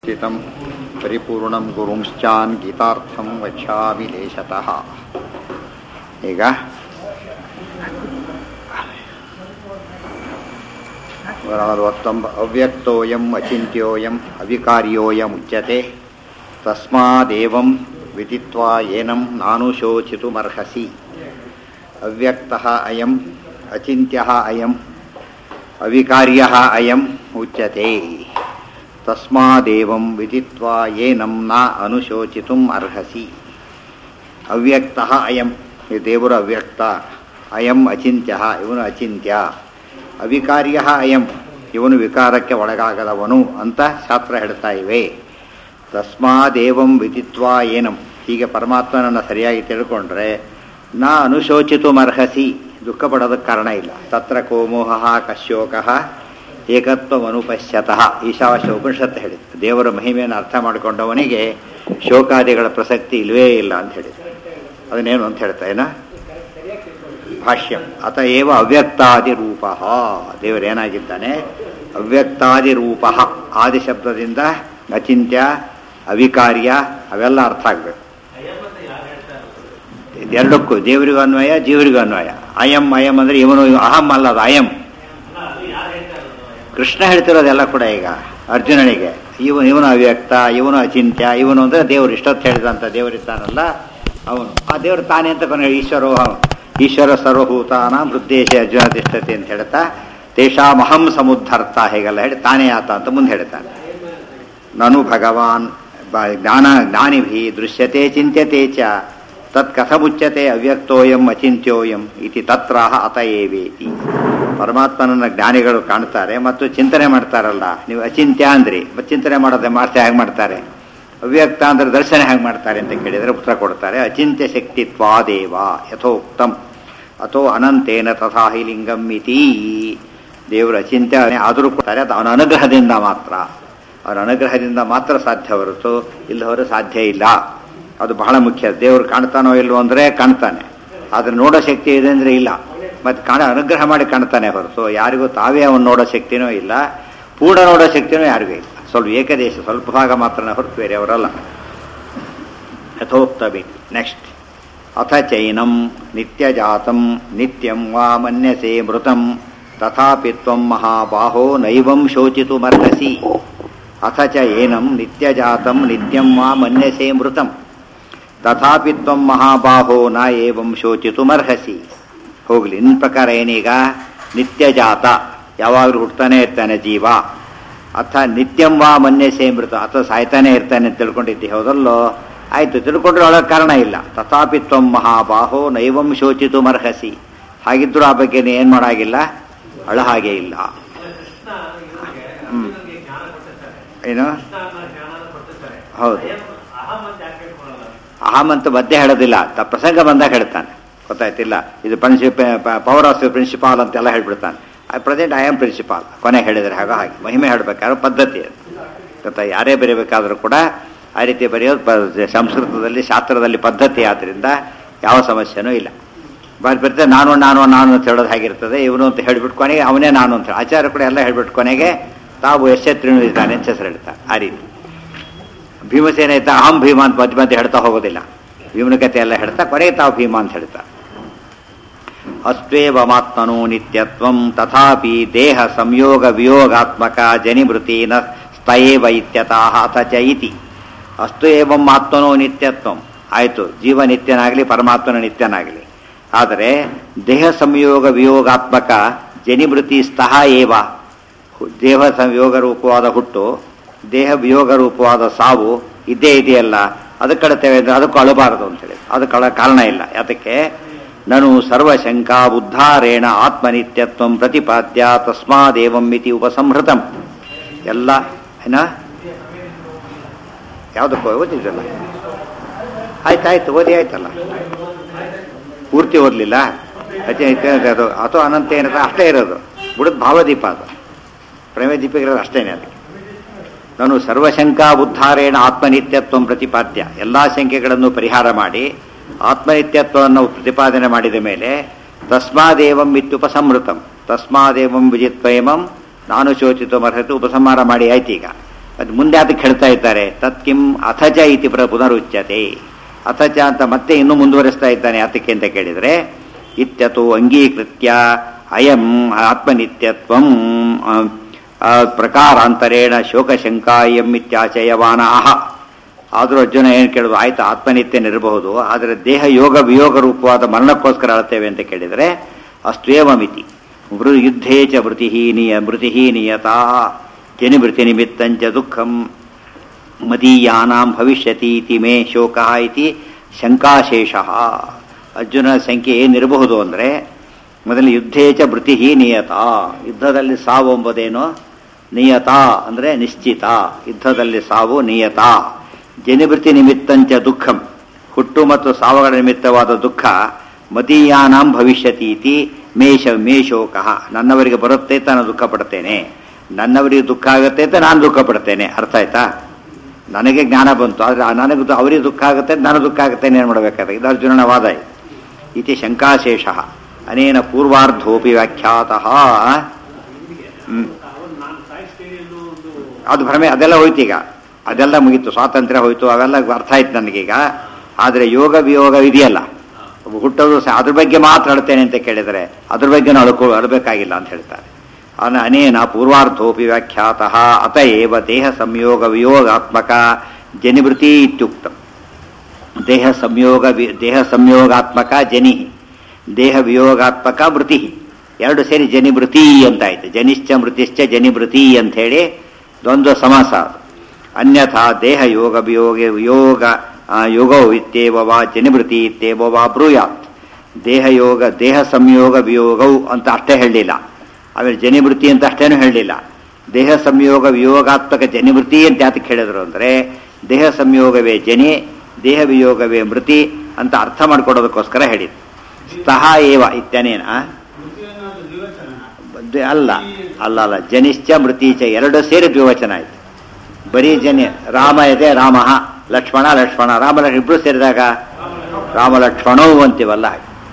ಚಿತಂ ಪರಿಪೂರ್ಣಂ ಗುರುಂಶ್ಚಾನ್ ಗೀತಾರ್ಥಂ ವಕ್ಷ್ಯಾಮಿ ಲೇಶತಃ. ಈಗ ಅವ್ಯಕ್ತೋಯಂ ಅಚಿಂತ್ಯೋಯಂ ಅವಿಕಾರ್ಯೋಯಂ ಉಚ್ಯತೆ ತಸ್ಮಾದೇವಂ ವಿದಿತ್ವಾ ಏನಂ ನಾನುಶೋಚಿತುಮರ್ಹಸಿ. ಅವ್ಯಕ್ತಃ ಅಯಂ ಅಚಿಂತ್ಯಃ ಅಯಂ ಅವಿಕಾರ್ಯಃ ಅಯಂ ಉಚ್ಯತೆ ತಸ್ಮಾದೇವಂ ವಿದಿತ್ವಾ ಏನಂ ನ ಅನುಶೋಚಿತುಂ ಅರ್ಹಸಿ. ಅವ್ಯಕ್ತಃ ಅಯಂ, ಈ ದೇವರು ಅವ್ಯಕ್ತ. ಅಯಂ ಅಚಿಂತ್ಯಃ, ಇವನು ಅಚಿಂತ್ಯ. ಅವಿಕಾರ್ಯಃ ಅಯಂ, ಇವನು ವಿಕಾರಕ್ಕೆ ಒಳಗಾಗದವನು ಅಂತ ಶಾಸ್ತ್ರ ಹೇಳ್ತಾ ಇವೆ. ತಸ್ಮಾದೇವಂ ವಿದಿತ್ವಾ ಏನಂ, ಹೀಗೆ ಪರಮಾತ್ಮನನ್ನು ಸರಿಯಾಗಿ ತಿಳ್ಕೊಂಡ್ರೆ ನ ಅನುಶೋಚಿತುಮರ್ಹಸಿ, ದುಃಖ ಪಡೋದಕ್ಕೆ ಕಾರಣ ಇಲ್ಲ. ತತ್ರ ಕೋಮೋಹ ಕಶ್ಯೋಕಃ ಏಕತ್ವಮನುಪಶ್ಯತಃ ಈಶಾವಾಸ್ಯ ಉಪನಿಷತ್ತು ಹೇಳಿತ್ತು. ದೇವರ ಮಹಿಮೆಯನ್ನು ಅರ್ಥ ಮಾಡಿಕೊಂಡವನಿಗೆ ಶೋಕಾದಿಗಳ ಪ್ರಸಕ್ತಿ ಇಲ್ಲವೇ ಇಲ್ಲ ಅಂತ ಹೇಳಿದ್ರು. ಅದನ್ನೇನು ಅಂತ ಹೇಳ್ತಾ ಏನ ಭಾಷ್ಯಂ ಅತಏವ ಅವ್ಯಕ್ತಾದಿರೂಪ. ದೇವರೇನಾಗಿದ್ದಾನೆ? ಅವ್ಯಕ್ತಾದಿರೂಪ. ಆದಿಶಬ್ದದಿಂದ ಅಚಿಂತ್ಯ ಅವಿಕಾರ್ಯ ಅವೆಲ್ಲ ಅರ್ಥ ಆಗಬೇಕು. ಎರಡಕ್ಕೂ ದೇವರಿಗೂ ಅನ್ವಯ, ಜೀವರಿಗೂ ಅನ್ವಯ. ಅಯಂ ಅಯಂ ಅಂದರೆ ಇವನು ಅಹಂ ಅಲ್ಲದ ಅಯಂ. ಕೃಷ್ಣ ಹೇಳ್ತಿರೋದೆಲ್ಲ ಕೂಡ ಈಗ ಅರ್ಜುನನಿಗೆ ಇವನು ಅವ್ಯಕ್ತ, ಇವನು ಅಚಿಂತ್ಯ, ಇವನು ಅಂದರೆ ದೇವರು ಇಷ್ಟೊತ್ತು ಹೇಳಿದಂಥ ದೇವರಿದ್ದಾನಲ್ಲ ಅವನು. ಆ ದೇವರು ತಾನೇ ಅಂತ ಕೊನೆ ಈಶ್ವರ ಸರ್ವಭೂತಾನ ಹೃದ್ದೇಶ ಅರ್ಜುನ ತಿಷ್ಠತೆ ಅಂತ ಹೇಳ್ತಾ ತೇಷಾಮಹಂ ಸಮುದ್ಧರ್ಥ ಹೇಗೆಲ್ಲ ಹೇಳಿ ತಾನೇ ಆತ ಅಂತ ಮುಂದೆ ಹೇಳ್ತಾನೆ. ನನು ಭಗವಾನ್ ಜ್ಞಾನಿಭಿ ದೃಶ್ಯತೆ ಚಿಂತ್ಯತೆ ಚ ತತ್ ಕಥಮುಚ್ಯತೆ ಅವ್ಯಕ್ತೋಯಂ ಅಚಿಂತ್ಯೋಯಂ ಇತಿ ತತ್ರಾಹ ಅತಏವೇತಿ. ಪರಮಾತ್ಮನನ್ನ ಜ್ಞಾನಿಗಳು ಕಾಣ್ತಾರೆ ಮತ್ತು ಚಿಂತನೆ ಮಾಡ್ತಾರಲ್ಲ. ನೀವು ಅಚಿಂತ್ಯ ಅಂದ್ರಿ, ಮತ್ತು ಚಿಂತನೆ ಮಾಡೋದೇ ಹೇಗೆ ಮಾಡ್ತಾರೆ? ಅವ್ಯಕ್ತ ಅಂದ್ರೆ ದರ್ಶನ ಹೇಗೆ ಮಾಡ್ತಾರೆ ಅಂತ ಕೇಳಿದರೆ ಉತ್ತರ ಕೊಡ್ತಾರೆ. ಅಚಿಂತ್ಯ ಶಕ್ತಿತ್ವಾದೇವ ಯಥೋಕ್ತಂ ಅಥೋ ಅನಂತೇನ ತಥಾ ಹಿ ಲಿಂಗಂ ಇತಿ. ದೇವರು ಅಚಿಂತ್ಯ ಆದರೂ ಕೊಡ್ತಾರೆ, ಅದು ಅವನ ಅನುಗ್ರಹದಿಂದ ಮಾತ್ರ. ಅವನ ಅನುಗ್ರಹದಿಂದ ಮಾತ್ರ ಸಾಧ್ಯ ಹೊರತು ಇಲ್ಲವರು ಸಾಧ್ಯ ಇಲ್ಲ. ಅದು ಬಹಳ ಮುಖ್ಯ. ದೇವರು ಕಾಣ್ತಾನೋ ಇಲ್ವೋ ಅಂದರೆ ಕಾಣ್ತಾನೆ, ಆದರೆ ನೋಡೋ ಶಕ್ತಿ ಇದೆ ಅಂದರೆ ಇಲ್ಲ. ಮತ್ತು ಅನುಗ್ರಹ ಮಾಡಿ ಕಾಣ್ತಾನೆ ಹೊರತು ಯಾರಿಗೂ ತಾವೇ ಅವನು ನೋಡೋ ಶಕ್ತಿನೂ ಇಲ್ಲ, ಪೂರ್ಣ ನೋಡೋ ಶಕ್ತಿನೂ ಯಾರಿಗೂ ಇಲ್ಲ. ಸ್ವಲ್ಪ ಏಕದೇಶ, ಸ್ವಲ್ಪ ಭಾಗ ಮಾತ್ರನೇ ಹೊರತು ಬೇರೆ ಅವರಲ್ಲ. ಯಥೋಕ್ತಮಿ. ನೆಕ್ಸ್ಟ್ ಅಥ ಚೈನಂ ನಿತ್ಯಜಾತಂ ನಿತ್ಯಂ ವಾ ಮನ್ಯಸೆ ಮೃತಂ ತಥಾಪಿ ತ್ವಂ ಮಹಾಬಾಹೋ ನೈವಂ ಶೋಚಿತುಮರ್ಹಸಿ. ಅಥ ಚ ಏನಂ ನಿತ್ಯಜಾತಂ ನಿತ್ಯಂ ವಾ ಮನ್ಯಸೆ ಮೃತಂ ತಥಾಪಿ ತ್ವಂ ಮಹಾಬಾಹೋ ನ ಏವಂ ಶೋಚಿತುಮರ್ಹಸಿ. ಹೋಗ್ಲಿ, ಇನ್ನ ಪ್ರಕಾರ ಏನೀಗ? ನಿತ್ಯಜಾತ, ಯಾವಾಗಲೂ ಹುಡ್ತಾನೆ ಇರ್ತಾನೆ ಜೀವ. ಅಥ ನಿತ್ಯಂ ವಾ ಮನ್ಯಸೆ ಮೃತ, ಅಥವಾ ಸಾಯ್ತಾನೆ ಇರ್ತಾನೆ ಅಂತ ತಿಳ್ಕೊಂಡಿದ್ದೆ, ಹೌದಲ್ಲೋ? ಆಯ್ತು, ತಿಳ್ಕೊಂಡ್ರೆ ಒಳಗೆ ಕಾರಣ ಇಲ್ಲ. ತಥಾಪಿ ತ್ವಂ ಮಹಾಬಾಹೋ ನೈವಂ ಶೋಚಿತುಮರ್ಹಸಿ. ಹಾಗಿದ್ರೂ ಆ ಬಗ್ಗೆ ಏನು ಮಾಡಾಗಿಲ್ಲ, ಅಳ ಹಾಗೆ ಇಲ್ಲ. ಏನು? ಹೌದು, ಅಹಂ ಅಂತ ಮಧ್ಯೆ ಹೇಳೋದಿಲ್ಲ, ಪ್ರಸಂಗ ಬಂದಾಗ ಹೇಳ್ತಾನೆ. ಗೊತ್ತಾಯ್ತಿಲ್ಲ? ಇದು ಪವರ್ ಆಫ್ ಪ್ರಿನ್ಸಿಪಾಲ್ ಅಂತೆಲ್ಲ ಹೇಳ್ಬಿಡ್ತಾನೆ. ಪ್ರೆಸೆಂಟ್ ಐ ಆಮ್ ಪ್ರಿನ್ಸಿಪಾಲ್ ಕೊನೆಗೆ ಹೇಳಿದರೆ ಹಾಗೆ ಮಹಿಮೆ ಹೇಳಬೇಕಾದ್ರೆ ಪದ್ಧತಿ ಅದು. ಗೊತ್ತಾ? ಯಾರೇ ಬರೀಬೇಕಾದ್ರೂ ಕೂಡ ಆ ರೀತಿ ಬರೆಯೋದು ಸಂಸ್ಕೃತದಲ್ಲಿ, ಶಾಸ್ತ್ರದಲ್ಲಿ ಪದ್ಧತಿ. ಆದ್ದರಿಂದ ಯಾವ ಸಮಸ್ಯೆನೂ ಇಲ್ಲ. ಬರ್ತಾರೆ ನಾನು ನಾನು ನಾನು ಅಂತ ಹೇಳೋದು ಹಾಗಿರ್ತದೆ. ಇವನು ಅಂತ ಹೇಳಿಬಿಟ್ಟು ಕೊನೆಗೆ ಅವನೇ ನಾನು ಅಂತ ಹೇಳಿ ಆಚಾರ್ಯ ಕೂಡ ಎಲ್ಲ ಹೇಳ್ಬಿಟ್ಟು ಕೊನೆಗೆ ತಾವು ಯಶಸ್ತ್ರಿನೂ ಇದ್ದಾನೆ ಅಂತ ಹೆಸರು ಹೇಳ್ತಾರೆ. ಆ ರೀತಿ ಭೀಮಸೇನ ಇದ್ದ ಅಹಂ ಭೀಮ ಅಂತ ಮಧ್ಯ ಮಧ್ಯೆ ಹೇಳ್ತಾ ಹೋಗೋದಿಲ್ಲ. ಭೀಮನ ಕಥೆ ಎಲ್ಲ ಹೇಳ್ತಾ ಕೊನೆಗೆ ತಾವು ಭೀಮ ಅಂತ ಹೇಳ್ತಾ. ಅಸ್ತ್ವೇವ ಮಾತ್ಮನೋ ನಿತ್ಯತ್ವಂ ತಥಾಪಿ ದೇಹ ಸಂಯೋಗ ವಿಯೋಗಾತ್ಮಕ ಜನಿಮೃತಿ ನ ಸ್ತಯೇವ ಇತ್ಯತಃ ಅಥ ಚ ಇತಿ. ಅಸ್ತು ಏವಂ ಆತ್ಮನೋ ನಿತ್ಯತ್ವಂ. ಆಯಿತು, ಜೀವ ನಿತ್ಯನಾಗಲಿ ಪರಮಾತ್ಮನ ನಿತ್ಯನಾಗಲಿ, ಆದರೆ ದೇಹ ಸಂಯೋಗ ವಿಯೋಗಾತ್ಮಕ ಜನಿಮೃತಿ ಸ್ತಃ ಏವ. ದೇಹ ಸಂಯೋಗ ರೂಪವಾದ ಹುಟ್ಟು, ದೇಹ ವಿಯೋಗ ರೂಪವಾದ ಸಾವು ಇದ್ದೇ ಇದೆಯಲ್ಲ, ಅದಕ್ಕೆ ಕಳತೇವೆ ಅಂದರೆ ಅದಕ್ಕೂ ಅಳಬಾರದು ಅಂತೇಳಿ. ಅದಕ್ಕೆ ಕಾರಣ ಇಲ್ಲ. ಯಾತಕ್ಕೆ? ನನು ಸರ್ವಶಂಕಾ ಉದ್ಧಾರೇಣ ಆತ್ಮನಿತ್ಯತ್ವ ಪ್ರತಿಪಾದ್ಯ ತಸ್ಮಾದೇವಂ ಇತಿ ಉಪಸಂಹೃತಂ. ಎಲ್ಲ ಏನ ಯಾವುದಕ್ಕೂ ಓದಿದ್ದಲ್ಲ? ಆಯ್ತಾಯ್ತು, ಓದಿ ಆಯ್ತಲ್ಲ. ಪೂರ್ತಿ ಓದಲಿಲ್ಲ. ಅದು ಅಥವಾ ಅನಂತ ಏನದ ಅಷ್ಟೇ ಇರೋದು. ಬಿಡೋದು ಭಾವದೀಪ, ಅದು ಪ್ರೇಮದೀಪ ಇರೋದು ಅಷ್ಟೇನೆ. ಅದಕ್ಕೆ ನಾನು ಸರ್ವಶಂಕಾ ಉದ್ಧಾರೇಣ ಆತ್ಮನಿತ್ಯತ್ವ ಪ್ರತಿಪಾದ್ಯ, ಎಲ್ಲ ಶಂಕೆಗಳನ್ನು ಪರಿಹಾರ ಮಾಡಿ ಆತ್ಮನಿತ್ಯತ್ವವನ್ನು ಪ್ರತಿಪಾದನೆ ಮಾಡಿದ ಮೇಲೆ ತಸ್ಮಾದೇವಂ ಇತ್ಯುಪಸಂಹೃತಂ. ತಸ್ಮಾದೇವಂ ವಿಜಿತ್ವೇಮಂ ನಾನು ಶೋಚಿತು ಮರ್ಹತು ಉಪಸಂಹಾರ ಮಾಡಿ ಆಯ್ತು. ಈಗ ಅದು ಮುಂದೆ ಅದಕ್ಕೆ ಹೇಳ್ತಾ ಇದ್ದಾರೆ ತತ್ಕಿಂ ಅಥಚ ಇತಿ ಪುನರುಚ್ಯತೆ. ಅಥಚ ಅಂತ ಮತ್ತೆ ಇನ್ನೂ ಮುಂದುವರಿಸ್ತಾ ಇದ್ದಾನೆ ಯಾತಕ್ಕೆ ಅಂತ ಕೇಳಿದರೆ ಇತ್ಯತೋ ಅಂಗೀಕೃತ್ಯ ಅಯಂ ಆತ್ಮನಿತ್ಯತ್ವಂ ಪ್ರಕಾರಾಂತರೇಣ ಶೋಕಶಂಕಾಯಂ ಇತ್ಯಾಚಯವಾನ ಆಹ. ಆದರೂ ಅರ್ಜುನ ಏನು ಕೇಳಿದ್ರು, ಆಯ್ತು ಆತ್ಮನಿತ್ಯನಿರಬಹುದು, ಆದರೆ ದೇಹ ಯೋಗ ವಿಯೋಗ ರೂಪವಾದ ಮರಣಕ್ಕೋಸ್ಕರ ಅಳ್ತೇವೆ ಅಂತ ಕೇಳಿದರೆ ಅಸ್ತ್ವೇವಮಿತಿ ಯುದ್ಧೇ ಚ ಮೃತಿ ನಿಯತಾ ಜನಿಮೃತಿ ನಿಮಿತ್ತಂಚ ದುಃಖಂ ಮದೀಯಾನಾಂ ಭವಿಷ್ಯತಿ ಇತಿ ಮೇ ಶೋಕಃ ಇತಿ ಶಂಕಾಶೇಷಃ. ಅರ್ಜುನ ಸಂಖ್ಯೆ ಏನಿರಬಹುದು ಅಂದರೆ ಮೊದಲು ಯುದ್ಧೇ ಚ ಮೃತಿ ನಿಯತಾ, ಯುದ್ಧದಲ್ಲಿ ಸಾವು ಎಂಬುದೇನು ನಿಯತಾ ಅಂದರೆ ನಿಶ್ಚಿತ, ಯುದ್ಧದಲ್ಲಿ ಸಾವು ನಿಯತ. ಜನಿಮೃತಿ ನಿಮಿತ್ತಂಚ ದುಃಖಂ, ಹುಟ್ಟು ಮತ್ತು ಸಾವುಗಳ ನಿಮಿತ್ತವಾದ ದುಃಖ ಮದೀಯಾನಾಂ ಭವಿಷ್ಯತಿ ಇತಿ ಮೇ ಶೋಕಃ, ನನ್ನವರಿಗೆ ಬರುತ್ತೆ ಅಂತ ನಾನು ದುಃಖ ಪಡ್ತೇನೆ, ನನ್ನವರಿಗೆ ದುಃಖ ಆಗುತ್ತೆ ಅಂತ ನಾನು ದುಃಖ ಪಡ್ತೇನೆ. ಅರ್ಥ ಆಯ್ತಾ? ನನಗೆ ಜ್ಞಾನ ಬಂತು, ಆದರೆ ನನಗೆ ಅವರಿಗೆ ದುಃಖ ಆಗುತ್ತೆ ನಾನು ದುಃಖ ಆಗುತ್ತೆ ಏನು ಮಾಡಬೇಕಾದ್ರೆ ಇದು ಅರ್ಜುನನ ವಾದ. ಇತಿ ಶಂಕಾಶೇಷ ಅನೇನ ಪೂರ್ವಾರ್ಧೋಪಿ ವ್ಯಾಖ್ಯಾತಃ. ಅದು ಭ್ರಮೆ, ಅದೆಲ್ಲ ಹೋಯ್ತು ಈಗ, ಅದೆಲ್ಲ ಮುಗೀತು, ಸ್ವಾತಂತ್ರ್ಯ ಹೋಯ್ತು, ಅವೆಲ್ಲ ಅರ್ಥ ಆಯ್ತು ನನಗೀಗ. ಆದರೆ ಯೋಗ ವಿಯೋಗ ಇದೆಯಲ್ಲ, ಹುಟ್ಟೋದು ಅದ್ರ ಬಗ್ಗೆ ಮಾತ್ರ ಅಳ್ತೇನೆ ಅಂತ ಕೇಳಿದರೆ ಅದ್ರ ಬಗ್ಗೆ ಅಳಬೇಕಾಗಿಲ್ಲ ಅಂತ ಹೇಳ್ತಾರೆ. ಅನೇನ ಪೂರ್ವಾರ್ಧೋಪಿ ವ್ಯಾಖ್ಯಾತಃ ಅತಏವ ದೇಹ ಸಂಯೋಗ ವಿಯೋಗಾತ್ಮಕ ಜನಿವೃತ್ತಿ ಇತ್ಯುಕ್ತಂ. ದೇಹ ಸಂಯೋಗಾತ್ಮಕ ಜನಿ, ದೇಹ ವಿಯೋಗಾತ್ಮಕ ಮೃತಿ, ಎರಡು ಸೇರಿ ಜನಿವೃತ್ತಿ ಅಂತಾಯ್ತು. ಜನಿಶ್ಚ ಮೃತಿಶ್ಚ ಜನಿವೃತ್ತಿ ಅಂಥೇಳಿ ದ್ವಂದ್ವ ಸಮಾಸ. ಅನ್ಯಥಾ ದೇಹ ಯೋಗ ವಿಯೋಗ ಯೋಗೋ ಇತ್ಯೇವ ವಾ ಜನಿವೃತ್ತಿ ಇತ್ಯೇವ ವಾ ಬ್ರೂಯಾತ್. ದೇಹ ಸಂಯೋಗ ವಿಯೋಗವು ಅಂತ ಅಷ್ಟೇ ಹೇಳಲಿಲ್ಲ, ಆಮೇಲೆ ಜನಿವೃತ್ತಿ ಅಂತ ಅಷ್ಟೇನೂ ಹೇಳಲಿಲ್ಲ. ದೇಹ ಸಂಯೋಗ ವಿಯೋಗಾತ್ಮಕ ಜನಿವೃತ್ತಿ ಅಂತ ಯಾತಕ್ಕೆ ಹೇಳಿದ್ರು ಅಂದರೆ ದೇಹ ಸಂಯೋಗವೇ ಜನಿ, ದೇಹ ವಿಯೋಗವೇ ಮೃತಿ ಅಂತ ಅರ್ಥ ಮಾಡಿಕೊಡೋದಕ್ಕೋಸ್ಕರ ಹೇಳಿದ್ರು. ಸ್ತಃ ಏವ ಇತ್ಯನೇನ ಅಲ್ಲ ಜನಿಶ್ಚ ಮೃತೀಚ ಎರಡು ಸೇರಿ ದ್ವಿವಚನ ಆಯ್ತು. ಬರೀ ಜನಿ ರಾಮ ಇದೆ ರಾಮ, ಲಕ್ಷ್ಮಣ ರಾಮ ಇಬ್ರು ಸೇರಿದಾಗ ರಾಮ ಲಕ್ಷ್ಮಣವು ಅಂತೀವಲ್ಲ.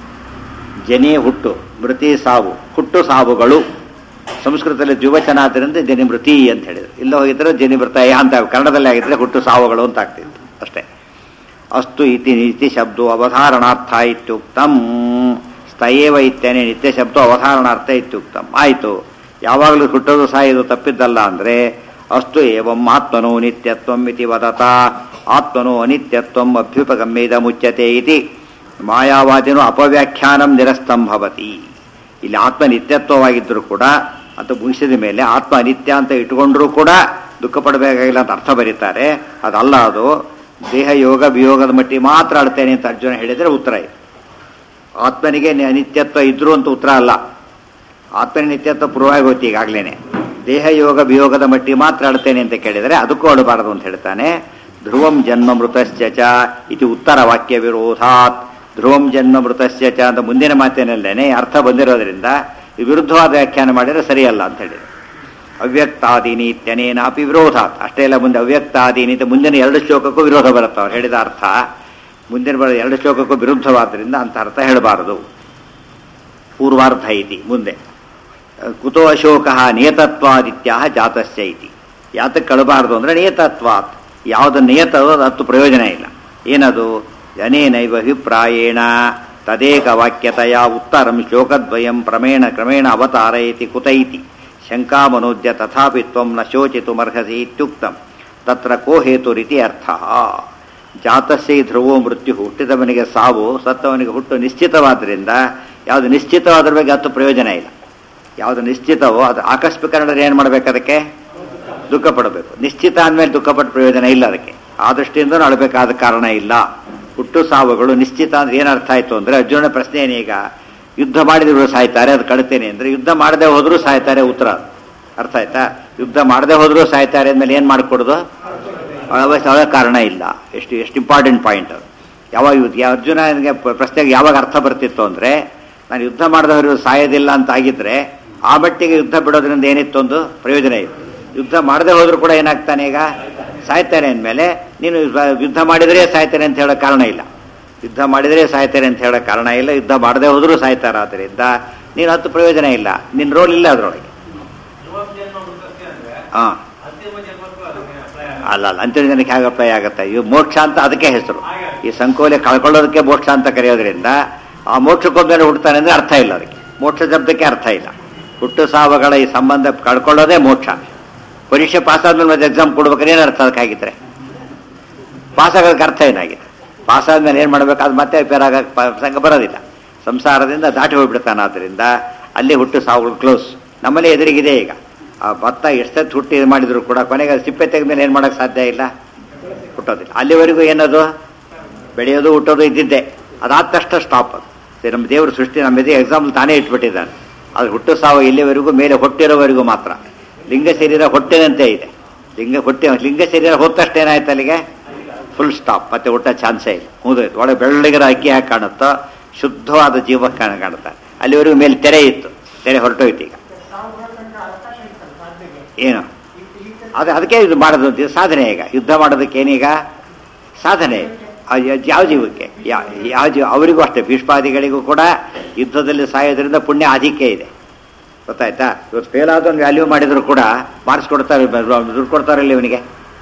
ಜನಿ ಹುಟ್ಟು, ಮೃತಿ ಸಾವು, ಹುಟ್ಟು ಸಾವುಗಳು ಸಂಸ್ಕೃತದಲ್ಲಿ ದ್ವಿವಚನ ಆದ್ದರಿಂದ ಜನಿಮೃತಿ ಅಂತ ಹೇಳಿದ್ರು. ಇಲ್ಲ ಹೋಗಿದ್ರೆ ಜನಿಮೃತಯ ಅಂತ, ಕನ್ನಡದಲ್ಲಿ ಆಗಿದ್ರೆ ಹುಟ್ಟು ಸಾವುಗಳು ಅಂತ ಆಗ್ತಿತ್ತು ಅಷ್ಟೇ. ಅಸ್ತು ಇತಿ ನಿತ್ಯ ಶಬ್ದೋ ಅವಧಾರಣಾರ್ಥ ಇತ್ಯುಕ್ತಂ. ಸ್ತಯೇವ ಇತ್ಯನೇ ನಿತ್ಯ ಶಬ್ದೋ ಅವಧಾರಣಾರ್ಥ ಇತ್ಯುಕ್ತಂ. ಆಯಿತು, ಯಾವಾಗಲೂ ಹುಟ್ಟೋದು ಸಾಯೋದು ತಪ್ಪಿದ್ದಲ್ಲ ಅಂದರೆ ಅಸ್ತು ಏವಂ ಆತ್ಮನೋ ನಿತ್ಯತ್ವಂ ಇತಿ ವದತ ಆತ್ಮನೋ ಅನಿತ್ಯತ್ವಂ ಅಭ್ಯುಪಗಮ್ಯದ ಮುಚ್ಯತೆ ಇತಿ ಮಾಯಾವಾದಿನೋ ಅಪವ್ಯಾಖ್ಯಾನಂ ನಿರಸ್ತಂ ಭವತಿ. ಇಲ್ಲಿ ಆತ್ಮ ನಿತ್ಯತ್ವವಾಗಿದ್ದರೂ ಕೂಡ ಅಂತ ಮುಗಿಸಿದ ಮೇಲೆ ಆತ್ಮ ಅನಿತ್ಯ ಅಂತ ಇಟ್ಕೊಂಡ್ರೂ ಕೂಡ ದುಃಖ ಪಡಬೇಕಾಗಿಲ್ಲ ಅಂತ ಅರ್ಥ ಬರೀತಾರೆ. ಅದಲ್ಲ, ಅದು ದೇಹ ಯೋಗ ವಿಯೋಗದ ಮಟ್ಟಿಗೆ ಮಾತ್ರ ಆಡ್ತೇನೆ ಅಂತ ಅರ್ಜುನ ಹೇಳಿದರೆ ಉತ್ತರ ಇದೆ. ಆತ್ಮನಿಗೆ ಅನಿತ್ಯತ್ವ ಇದ್ರು ಅಂತ ಉತ್ತರ ಅಲ್ಲ, ಆತ್ಮನ ನಿತ್ಯತ್ವ ಪೂರ್ವವಾಗಿ ಹೋಯ್ತು ಈಗಾಗಲೇ. ದೇಹ ಯೋಗ ವಿಯೋಗದ ಮಟ್ಟಿಗೆ ಮಾತ್ರ ಆಡ್ತೇನೆ ಅಂತ ಕೇಳಿದರೆ ಅದಕ್ಕೂ ಆಡಬಾರದು ಅಂತ ಹೇಳ್ತಾನೆ. ಧ್ರುವಂ ಜನ್ಮ ಮೃತಶ್ಚ ಇತಿ ಉತ್ತರ ವಾಕ್ಯ ವಿರೋಧಾತ್. ಧ್ರುವಂ ಜನ್ಮ ಮೃತಶ್ಚ ಅಂತ ಮುಂದಿನ ಮಾತಿನಲ್ಲೇನೆ ಅರ್ಥ ಬಂದಿರೋದ್ರಿಂದ ವಿರುದ್ಧವಾದ ವ್ಯಾಖ್ಯಾನ ಮಾಡಿದರೆ ಸರಿಯಲ್ಲ ಅಂತ ಹೇಳಿದ್ರು. ಅವ್ಯಕ್ತಾದೀನಿ ಇತ್ಯನೇನಾಪಿ ವಿರೋಧಾತ್. ಅಷ್ಟೇ ಇಲ್ಲ, ಮುಂದೆ ಅವ್ಯಕ್ತಾದೀನಿ ಅಂತ ಮುಂದಿನ ಎರಡು ಶ್ಲೋಕಕ್ಕೂ ವಿರೋಧ ಬರುತ್ತೆ. ಅವ್ರು ಹೇಳಿದ ಅರ್ಥ ಮುಂದಿನ ಎರಡು ಶ್ಲೋಕಕ್ಕೂ ವಿರುದ್ಧವಾದ್ದರಿಂದ ಅಂತ ಅರ್ಥ ಹೇಳಬಾರದು. ಪೂರ್ವಾರ್ಧ ಇತಿ ಮುಂದೆ ಕುತೋ ಅಶೋಕ ನಿಯತತ್ವಾದಿತ್ಯ ಜಾತಸ್ಯ ಇತಿ. ಯಾತಕ್ಕೆ ಕಳಬಾರದು ಅಂದರೆ ನಿಯತತ್ವಾತ್, ಯಾವುದು ನಿಯತವೋ ಅದು ಪ್ರಯೋಜನ ಇಲ್ಲ. ಏನದು? ಅನೇನೈವ ಅಭಿಪ್ರಾಯೇಣ ತದೇಕ ವಾಕ್ಯತೆಯ ಉತ್ತರಂ ಶ್ಲೋಕದ್ವಯಂ ಕ್ರಮೇಣ ಅವತಾರಯತಿ ಕುತೈತಿ ಶಂಕಾ ಮನೋಜ್ಯ ತಥಾಪಿ ತ್ವಂ ನ ಶೋಚಿತುಮರ್ಹಸಿ ಇತ್ಯುಕ್ತಂ ತತ್ರ ಕೋ ಹೇತುರಿತಿ ಅರ್ಥ. ಜಾತಸ್ಯ ಧ್ರುವೋ ಮೃತ್ಯು, ಹುಟ್ಟಿದವನಿಗೆ ಸಾವು, ಸತ್ತವನಿಗೆ ಹುಟ್ಟು ನಿಶ್ಚಿತವಾದ್ದರಿಂದ ಯಾವುದು ನಿಶ್ಚಿತವಾದ್ರ ಬಗ್ಗೆ ಹತ್ತು ಪ್ರಯೋಜನ ಇಲ್ಲ. ಯಾವುದು ನಿಶ್ಚಿತವೋ ಅದು ಆಕಸ್ಮಿಕ ಏನು ಮಾಡಬೇಕು? ಅದಕ್ಕೆ ದುಃಖ ಪಡಬೇಕು. ನಿಶ್ಚಿತ ಅಂದಮೇಲೆ ದುಃಖಪಟ್ಟ ಪ್ರಯೋಜನ ಇಲ್ಲ. ಅದಕ್ಕೆ ಆ ದೃಷ್ಟಿಯಿಂದ ಅಳಬೇಕಾದ ಕಾರಣ ಇಲ್ಲ. ಹುಟ್ಟು ಸಾವುಗಳು ನಿಶ್ಚಿತ ಅಂದ್ರೆ ಏನರ್ಥ ಆಯಿತು ಅಂದರೆ ಅರ್ಜುನ ಪ್ರಶ್ನೆ ಏನೀಗ, ಯುದ್ಧ ಮಾಡಿದ್ರು ಸಾಯ್ತಾರೆ ಅದು ಕಳ್ತೇನೆ ಅಂದರೆ ಯುದ್ಧ ಮಾಡದೆ ಹೋದರೂ ಸಾಯ್ತಾರೆ ಉತ್ತರ. ಅರ್ಥ ಆಯ್ತಾ? ಯುದ್ಧ ಮಾಡದೆ ಹೋದರೂ ಸಾಯ್ತಾರೆ ಅಂದಮೇಲೆ ಏನು ಮಾಡಿಕೊಡೋದು? ಅಳ ಕಾರಣ ಇಲ್ಲ. ಎಷ್ಟು ಇಂಪಾರ್ಟೆಂಟ್ ಪಾಯಿಂಟ್ ಅದು. ಯಾವಾಗ ಅರ್ಜುನನಿಗೆ ಪ್ರಶ್ನೆಗೆ ಯಾವಾಗ ಅರ್ಥ ಬರ್ತಿತ್ತು ಅಂದರೆ ನಾನು ಯುದ್ಧ ಮಾಡಿದವರು ಸಾಯೋದಿಲ್ಲ ಅಂತ ಆಗಿದ್ರೆ ಆ ಮಟ್ಟಿಗೆ ಯುದ್ಧ ಬಿಡೋದ್ರಿಂದ ಏನಿತ್ತು ಒಂದು ಪ್ರಯೋಜನ ಇತ್ತು. ಯುದ್ಧ ಮಾಡದೆ ಹೋದರೂ ಕೂಡ ಏನಾಗ್ತಾನೆ ಈಗ ಸಾಯ್ತಾನೆ ಅಂದಮೇಲೆ ನೀನು ಯುದ್ಧ ಮಾಡಿದರೆ ಸಾಯ್ತಾನೆ ಅಂತ ಹೇಳೋ ಕಾರಣ ಇಲ್ಲ. ಯುದ್ಧ ಮಾಡಿದರೆ ಸಾಯ್ತಾರೆ ಅಂತ ಹೇಳೋ ಕಾರಣ ಇಲ್ಲ. ಯುದ್ಧ ಮಾಡದೆ ಹೋದರೂ ಸಾಯ್ತಾರೆ. ಆದ್ದರಿಂದ ನೀನು ಹತ್ತು ಪ್ರಯೋಜನ ಇಲ್ಲ, ನಿನ್ನ ರೋಲ್ ಇಲ್ಲ ಅದರೊಳಗೆ. ಹಾಂ ಅಲ್ಲ ಅಂತಿಮ ಜನಕ್ಕೆ ಹೇಗೆ ಅಪ್ಲೈ ಆಗುತ್ತೆ? ಇವು ಮೋಕ್ಷ ಅಂತ ಅದಕ್ಕೆ ಹೆಸರು. ಈ ಸಂಕೋಲೆ ಕಳ್ಕೊಳ್ಳೋದಕ್ಕೆ ಮೋಕ್ಷ ಅಂತ ಕರೆಯೋದ್ರಿಂದ ಆ ಮೋಕ್ಷಕ್ಕೊಂದೇನೆ ಹುಡ್ತಾನೆ ಅಂದ್ರೆ ಅರ್ಥ ಇಲ್ಲ. ಅದಕ್ಕೆ ಮೋಕ್ಷ ಶಬ್ದಕ್ಕೆ ಅರ್ಥ ಇಲ್ಲ. ಹುಟ್ಟು ಸಾವುಗಳ ಈ ಸಂಬಂಧ ಕಳ್ಕೊಳ್ಳೋದೇ ಮೋಕ್ಷ. ಪರೀಕ್ಷೆ ಪಾಸ್ ಆದ್ಮೇಲೆ ಮತ್ತೆ ಎಕ್ಸಾಮ್ ಕೊಡ್ಬೇಕಾದ್ರೆ ಏನು ಅರ್ಥ ಅದಕ್ಕಾಗಿದ್ರೆ? ಪಾಸ್ ಆಗೋದಕ್ಕೆ ಅರ್ಥ ಏನಾಗಿದೆ? ಪಾಸ್ ಆದ್ಮೇಲೆ ಏನು ಮಾಡ್ಬೇಕು? ಅದು ಮತ್ತೆ ರಿಪೇರ್ ಆಗಕ್ಕೆ ಪ್ರಸಂಗ ಬರೋದಿಲ್ಲ. ಸಂಸಾರದಿಂದ ದಾಟಿ ಹೋಗ್ಬಿಡ್ತಾನೆ. ಆದ್ದರಿಂದ ಅಲ್ಲಿ ಹುಟ್ಟು ಸಾವುಗಳು ಕ್ಲೋಸ್. ನಮ್ಮಲ್ಲಿ ಎದುರಿಗಿದೆ ಈಗ. ಆ ಭತ್ತ ಎಷ್ಟೊತ್ತು ಹುಟ್ಟಿ ಇದು ಮಾಡಿದ್ರು ಕೂಡ ಕೊನೆಗೆ ಸಿಪ್ಪೆ ತೆಗೆದ್ಮೇಲೆ ಏನು ಮಾಡೋಕ್ಕೆ ಸಾಧ್ಯ ಇಲ್ಲ, ಹುಟ್ಟೋದಿಲ್ಲ. ಅಲ್ಲಿವರೆಗೂ ಏನದು ಬೆಳೆಯೋದು ಹುಟ್ಟೋದು ಇದ್ದಿದ್ದೆ. ಅದಾದ ತಕ್ಷಣ ಸ್ಟಾಪ್. ಅದು ನಮ್ಮ ದೇವರು ಸೃಷ್ಟಿ ನಮ್ಮ ಎದೆ ಎಕ್ಸಾಂಪಲ್ ತಾನೇ ಇಟ್ಬಿಟ್ಟಿದ್ದಾನೆ. ಅದು ಹುಟ್ಟು ಸಾವು ಇಲ್ಲಿವರೆಗೂ ಮೇಲೆ ಹೊಟ್ಟಿರೋವರೆಗೂ ಮಾತ್ರ. ಲಿಂಗ ಶರೀರ ಹೊಟ್ಟೆನಂತೆ ಇದೆ. ಲಿಂಗ ಶರೀರ ಹೋದ ತಕ್ಷಣ ಏನಾಯ್ತು ಅಲ್ಲಿಗೆ ಫುಲ್ ಸ್ಟಾಪ್. ಮತ್ತೆ ಹುಟ್ಟೋ ಚಾನ್ಸೇ ಇಲ್ಲ. ಮುಗಿದೋಯ್ತು. ಒಳಗೆ ಬೆಳ್ಳಗಿರ ಅಕ್ಕಿ ಹಾಕಿ ಕಾಣುತ್ತೋ ಶುದ್ಧವಾದ ಜೀವ ಕಾಣುತ್ತೆ. ಅಲ್ಲಿವರೆಗೂ ಮೇಲೆ ತೆರೆ ಇತ್ತು, ತೆರೆ ಹೊರಟೋಯ್ತು. ಈಗ ಏನು ಅದಕ್ಕೆ ಇದು ಮಾಡೋದು ಸಾಧನೆ. ಈಗ ಯುದ್ಧ ಮಾಡೋದಕ್ಕೆ ಏನೀಗ ಸಾಧನೆ. ಯಾವ ಜೀವಕ್ಕೆ ಯಾವ ಜೀವ ಅವರಿಗೂ ಅಷ್ಟೇ. ಭೀಷ್ಮಾದಿಗಳಿಗೂ ಕೂಡ ಯುದ್ಧದಲ್ಲಿ ಸಾಯೋದ್ರಿಂದ ಪುಣ್ಯ ಅಧಿಕ ಇದೆ. ಗೊತ್ತಾಯ್ತಾ? ಇವತ್ತು ಫೇಲ್ ಆದವನು ವ್ಯಾಲ್ಯೂ ಮಾಡಿದ್ರು ಕೂಡ ಮಾರ್ಕ್ಸ್ ಕೊಡ್ತಾರೆ, ದುಡ್ಡು ಕೊಡ್ತಾರಲ್ಲಿ ಇವನಿಗೆ.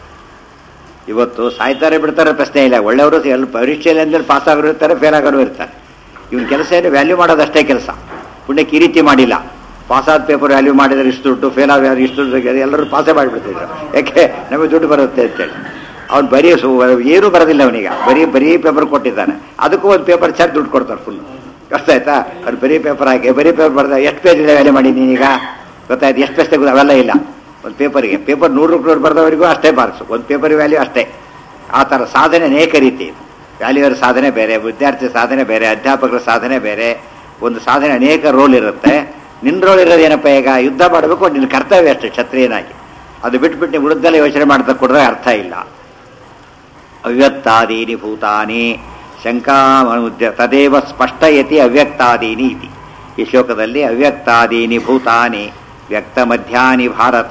ಇವತ್ತು ಸಾಯ್ತಾರೆ ಬಿಡ್ತಾರೆ ಪ್ರಶ್ನೆ ಇಲ್ಲ. ಒಳ್ಳೆಯವರು ಎಲ್ಲ ಪರೀಕ್ಷೆಯಲ್ಲಿ ಅಂದರೆ ಪಾಸ್ ಆಗೋರು ಇರ್ತಾರೆ, ಫೇಲ್ ಆಗೋರು ಇರ್ತಾರೆ. ಇವನ ಕೆಲಸ ಏನು? ವ್ಯಾಲ್ಯೂ ಮಾಡೋದಷ್ಟೇ ಕೆಲಸ. ಪುಣ್ಯಕ್ಕೆ ಈ ರೀತಿ ಮಾಡಿಲ್ಲ. ಪಾಸ್ ಆದ ಪೇಪರ್ ವ್ಯಾಲ್ಯೂ ಮಾಡಿದರೆ ಇಷ್ಟು ದುಡ್ಡು, ಫೇಲ್ ಆದ ಇಷ್ಟು ದುಡ್ಡು, ಎಲ್ಲರೂ ಪಾಸೇ ಮಾಡಿಬಿಡ್ತಿದ್ರು. ಯಾಕೆ? ನಮಗೆ ದುಡ್ಡು ಬರುತ್ತೆ ಅಂತೇಳಿ. ಅವ್ನು ಬರೀ ಏನೂ ಬರೋದಿಲ್ಲ ಅವನಿಗೆ. ಬರೀ ಪೇಪರ್ ಕೊಟ್ಟಿದ್ದಾನೆ. ಅದಕ್ಕೂ ಒಂದು ಪೇಪರ್ ಚಾರ್ಜ್ ದುಡ್ಡು ಕೊಡ್ತಾರೆ ಫುಲ್. ಗೊತ್ತಾಯ್ತಾ? ಅವ್ರು ಬರೀ ಪೇಪರ್ ಹಾಕಿ ಬರೀ ಪೇಪರ್ ಬರ್ದ ಎಷ್ಟು ಪೇಜ್ ಇದೆ ವ್ಯಾಲ್ಯೂ ಮಾಡಿ ನೀನೀಗ? ಗೊತ್ತಾಯ್ತು? ಎಷ್ಟು ಪೇಜ್ ತೆಗೆದು ಅವೆಲ್ಲ ಇಲ್ಲ. ಒಂದು ಪೇಪರ್ಗೆ ಪೇಪರ್ 100 ರೂಪಾಯಿ ಬರೆದವರಿಗೂ ಅಷ್ಟೇ ಮಾರ್ಕ್ಸು. ಒಂದು ಪೇಪರ್ ವ್ಯಾಲ್ಯೂ ಅಷ್ಟೇ. ಆ ಥರ ಸಾಧನೆ ಅನೇಕ ರೀತಿ. ವ್ಯಾಲ್ಯೂವರ ಸಾಧನೆ ಬೇರೆ, ವಿದ್ಯಾರ್ಥಿ ಸಾಧನೆ ಬೇರೆ, ಅಧ್ಯಾಪಕರ ಸಾಧನೆ ಬೇರೆ. ಒಂದು ಸಾಧನೆ ಅನೇಕ ರೋಲ್ ಇರುತ್ತೆ. ನಿನ್ನ ರೋಲ್ ಇರೋದು ಏನಪ್ಪ? ಈಗ ಯುದ್ಧ ಮಾಡಬೇಕು, ನಿನ್ನ ಕರ್ತವ್ಯ ಅಷ್ಟೇ ಕ್ಷತ್ರಿಯನಾಗಿ. ಅದು ಬಿಟ್ಬಿಟ್ಟು ನೀವು ಉಳಿದಲ್ಲೇ ಯೋಚನೆ ಮಾಡ್ತಾ ಕೊಡ್ರೆ ಅರ್ಥ ಇಲ್ಲ. ಅವ್ಯಕ್ತಾದೀನಿ ಭೂತಾನಿ ಶಂಕಾ ತದೇವ ಸ್ಪಷ್ಟಯತಿ ಅವ್ಯಕ್ತಾದೀನಿ ಇತಿ. ಈ ಶ್ಲೋಕದಲ್ಲಿ ಅವ್ಯಕ್ತಾದೀನಿ ಭೂತಾನಿ ವ್ಯಕ್ತ ಮಧ್ಯಾನಿ ಭಾರತ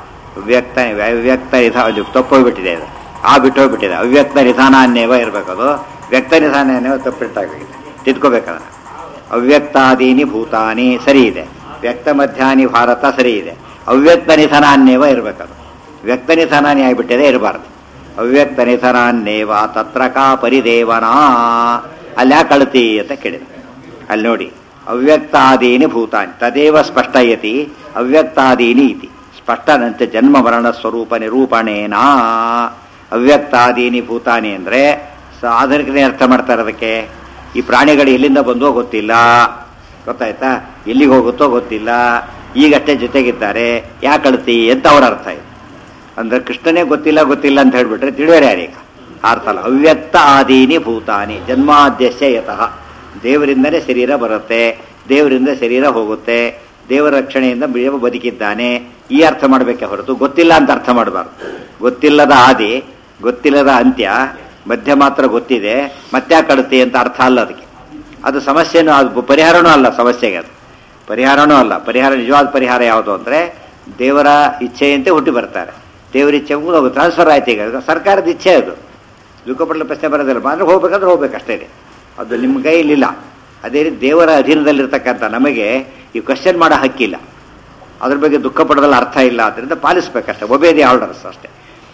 ಅವ್ಯಕ್ತ ನಿಧಾನ ತಪ್ಪೋಗ್ಬಿಟ್ಟಿದೆ. ಅದು ಬಿಟ್ಟೋಗ್ಬಿಟ್ಟಿದೆ. ಅವ್ಯಕ್ತ ನಿಧಾನನ್ನೇವ ಇರಬೇಕದು. ವ್ಯಕ್ತ ನಿಧಾನನ್ನೇವ ತಪ್ಪಿಟ್ಟಾಗಿದೆ. ತಿದ್ಕೋಬೇಕದನ್ನು. ಅವ್ಯಕ್ತಾದೀನಿ ಭೂತಾನಿ ಸರಿ ಇದೆ. ವ್ಯಕ್ತ ಮಧ್ಯಾನಿ ಭಾರತ ಸರಿ ಇದೆ. ಅವ್ಯಕ್ತ ನಿಧನಾನ್ನೇವ ಇರಬೇಕದು. ವ್ಯಕ್ತ ನಿಧನಾನಿ ಆಗಿಬಿಟ್ಟಿದೆ, ಇರಬಾರ್ದು. ಅವ್ಯಕ್ತ ನಿಧನಾನ್ನೇವ ತತ್ರ ಕಾ ಪರಿದೇವನಾ. ಅಲ್ಲಿ ಯಾಕೆ ಕಳ್ತಿ ಅಂತ ಕೇಳಿದ. ಅಲ್ಲಿ ನೋಡಿ, ಅವ್ಯಕ್ತಾದೀನಿ ಭೂತಾನಿ ತದೇವ ಸ್ಪಷ್ಟಯತಿ ಅವ್ಯಕ್ತಾದೀನಿ ಇತಿ. ಸ್ಪಷ್ಟನಂತೆ ಜನ್ಮ ಮರಣ ಸ್ವರೂಪ ನಿರೂಪಣೇನಾ. ಅವ್ಯಕ್ತಾದೀನಿ ಭೂತಾನಿ ಅಂದರೆ ಆಧುನಿಕನೇ ಅರ್ಥ ಮಾಡ್ತಾರೆ ಅದಕ್ಕೆ. ಈ ಪ್ರಾಣಿಗಳು ಎಲ್ಲಿಂದ ಬಂದೋ ಗೊತ್ತಿಲ್ಲ. ಗೊತ್ತಾಯ್ತಾ? ಎಲ್ಲಿಗೆ ಹೋಗುತ್ತೋ ಗೊತ್ತಿಲ್ಲ. ಈಗಷ್ಟೇ ಜೊತೆಗಿದ್ದಾರೆ. ಯಾಕೆ ಕಳ್ತಿ ಅಂತ ಅವ್ರ ಅರ್ಥ ಇದೆ. ಅಂದ್ರೆ ಕೃಷ್ಣನೇ ಗೊತ್ತಿಲ್ಲ ಅಂತ ಹೇಳ್ಬಿಟ್ರೆ ತಿಳಿಯೋರು ಯಾರೀಗ? ಅರ್ಥ ಅಲ್ಲ. ಅವ್ಯಕ್ತ ಆದೀನಿ ಭೂತಾನಿ ಜನ್ಮಾದ್ಯಸ್ಯ ಯತಃ. ದೇವರಿಂದನೇ ಶರೀರ ಬರುತ್ತೆ, ದೇವರಿಂದ ಶರೀರ ಹೋಗುತ್ತೆ, ದೇವರ ರಕ್ಷಣೆಯಿಂದ ದೇವ ಬದುಕಿದ್ದಾನೆ. ಈ ಅರ್ಥ ಮಾಡಬೇಕೆ ಹೊರತು ಗೊತ್ತಿಲ್ಲ ಅಂತ ಅರ್ಥ ಮಾಡಬಾರ್ದು. ಗೊತ್ತಿಲ್ಲದ ಆದಿ, ಗೊತ್ತಿಲ್ಲದ ಅಂತ್ಯ, ಮಧ್ಯ ಮಾತ್ರ ಗೊತ್ತಿದೆ, ಮತ್ತೆ ಕಡುತ್ತೆ ಅಂತ ಅರ್ಥ ಅಲ್ಲ ಅದಕ್ಕೆ. ಅದು ಸಮಸ್ಯೆನೂ, ಅದು ಪರಿಹಾರನೂ ಅಲ್ಲ ಸಮಸ್ಯೆಗೆ. ಅದು ಪರಿಹಾರನೂ ಅಲ್ಲ. ನಿಜವಾದ ಪರಿಹಾರ ಯಾವುದು ಅಂದರೆ ದೇವರ ಇಚ್ಛೆಯಂತೆ ಹುಟ್ಟಿ ಬರ್ತಾರೆ. ದೇವರ ಇಚ್ಛೆ ಮುಗಿದು ಟ್ರಾನ್ಸ್ಫರ್ ಆಯ್ತು. ಈಗ ಸರ್ಕಾರದ ಇಚ್ಛೆ ಅದು. ದುಃಖಪಡಲು ಪ್ರಶ್ನೆ ಬರೋದಿಲ್ಲ. ಅಂದ್ರೆ ಹೋಗ್ಬೇಕಾದ್ರೆ ಹೋಗ್ಬೇಕಷ್ಟೇ. ಅದು ನಿಮ್ಮ ಕೈಲಿಲ್ಲ. ಅದೇ ರೀತಿ ದೇವರ ಅಧೀನದಲ್ಲಿರ್ತಕ್ಕಂಥ ನಮಗೆ ಈ ಕ್ವಶನ್ ಮಾಡೋ ಹಕ್ಕಿಲ್ಲ. ಅದ್ರ ಬಗ್ಗೆ ದುಃಖ ಪಡೋದ್ರಲ್ಲಿ ಅರ್ಥ ಇಲ್ಲ. ಅದರಿಂದ ಪಾಲಿಸ್ಬೇಕಷ್ಟೇ. ಒಬೇ ದಿ ಆರ್ಡರ್ಸ್ ಅಷ್ಟೇ.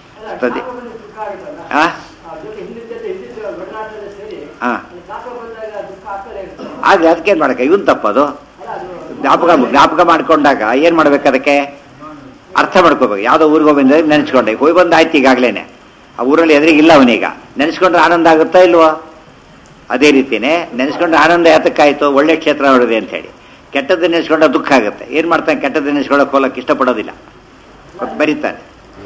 ಹಾಗೆ ಅದಕ್ಕೇನು ಮಾಡಕ್ಕೆ? ಇವನ್ ತಪ್ಪದು. ಜ್ಞಾಪಕ ಮಾಡ್ಕೊಂಡಾಗ ಏನು ಮಾಡ್ಬೇಕು? ಅದಕ್ಕೆ ಅರ್ಥ ಮಾಡ್ಕೋಬೇಕು. ಯಾವುದೋ ಊರಿಗೆ ಹೋಗಿ ಬಂದಾಗ ನೆನೆಸ್ಕೊಂಡೆ, ಹೋಗಿ ಬಂದು ಆಯ್ತು ಈಗಾಗಲೇ. ಆ ಊರಲ್ಲಿ ಎದುರಿಗೆ ಇಲ್ಲ ಅವನೀಗ. ನೆನೆಸ್ಕೊಂಡ್ರೆ ಆನಂದ ಆಗುತ್ತಾ ಇಲ್ವೋ? ಅದೇ ರೀತಿಯೇ ನೆನೆಸ್ಕೊಂಡ್ರೆ ಆನಂದ ಯಾತಕ್ಕಾಯಿತು? ಒಳ್ಳೆ ಕ್ಷೇತ್ರ ಹೊಡೆದೆ ಅಂತ ಹೇಳಿ. ಕೆಟ್ಟದ್ದು ನೆನೆಸ್ಕೊಂಡ್ರೆ ದುಃಖ ಆಗುತ್ತೆ. ಏನು ಮಾಡ್ತಾನೆ? ಕೆಟ್ಟದ್ದು ನೆನೆಸ್ಕೊಳ್ಳೋಕೆ ಹೋಗಕ್ಕೆ ಇಷ್ಟಪಡೋದಿಲ್ಲ, ಬರೀತಾನೆ.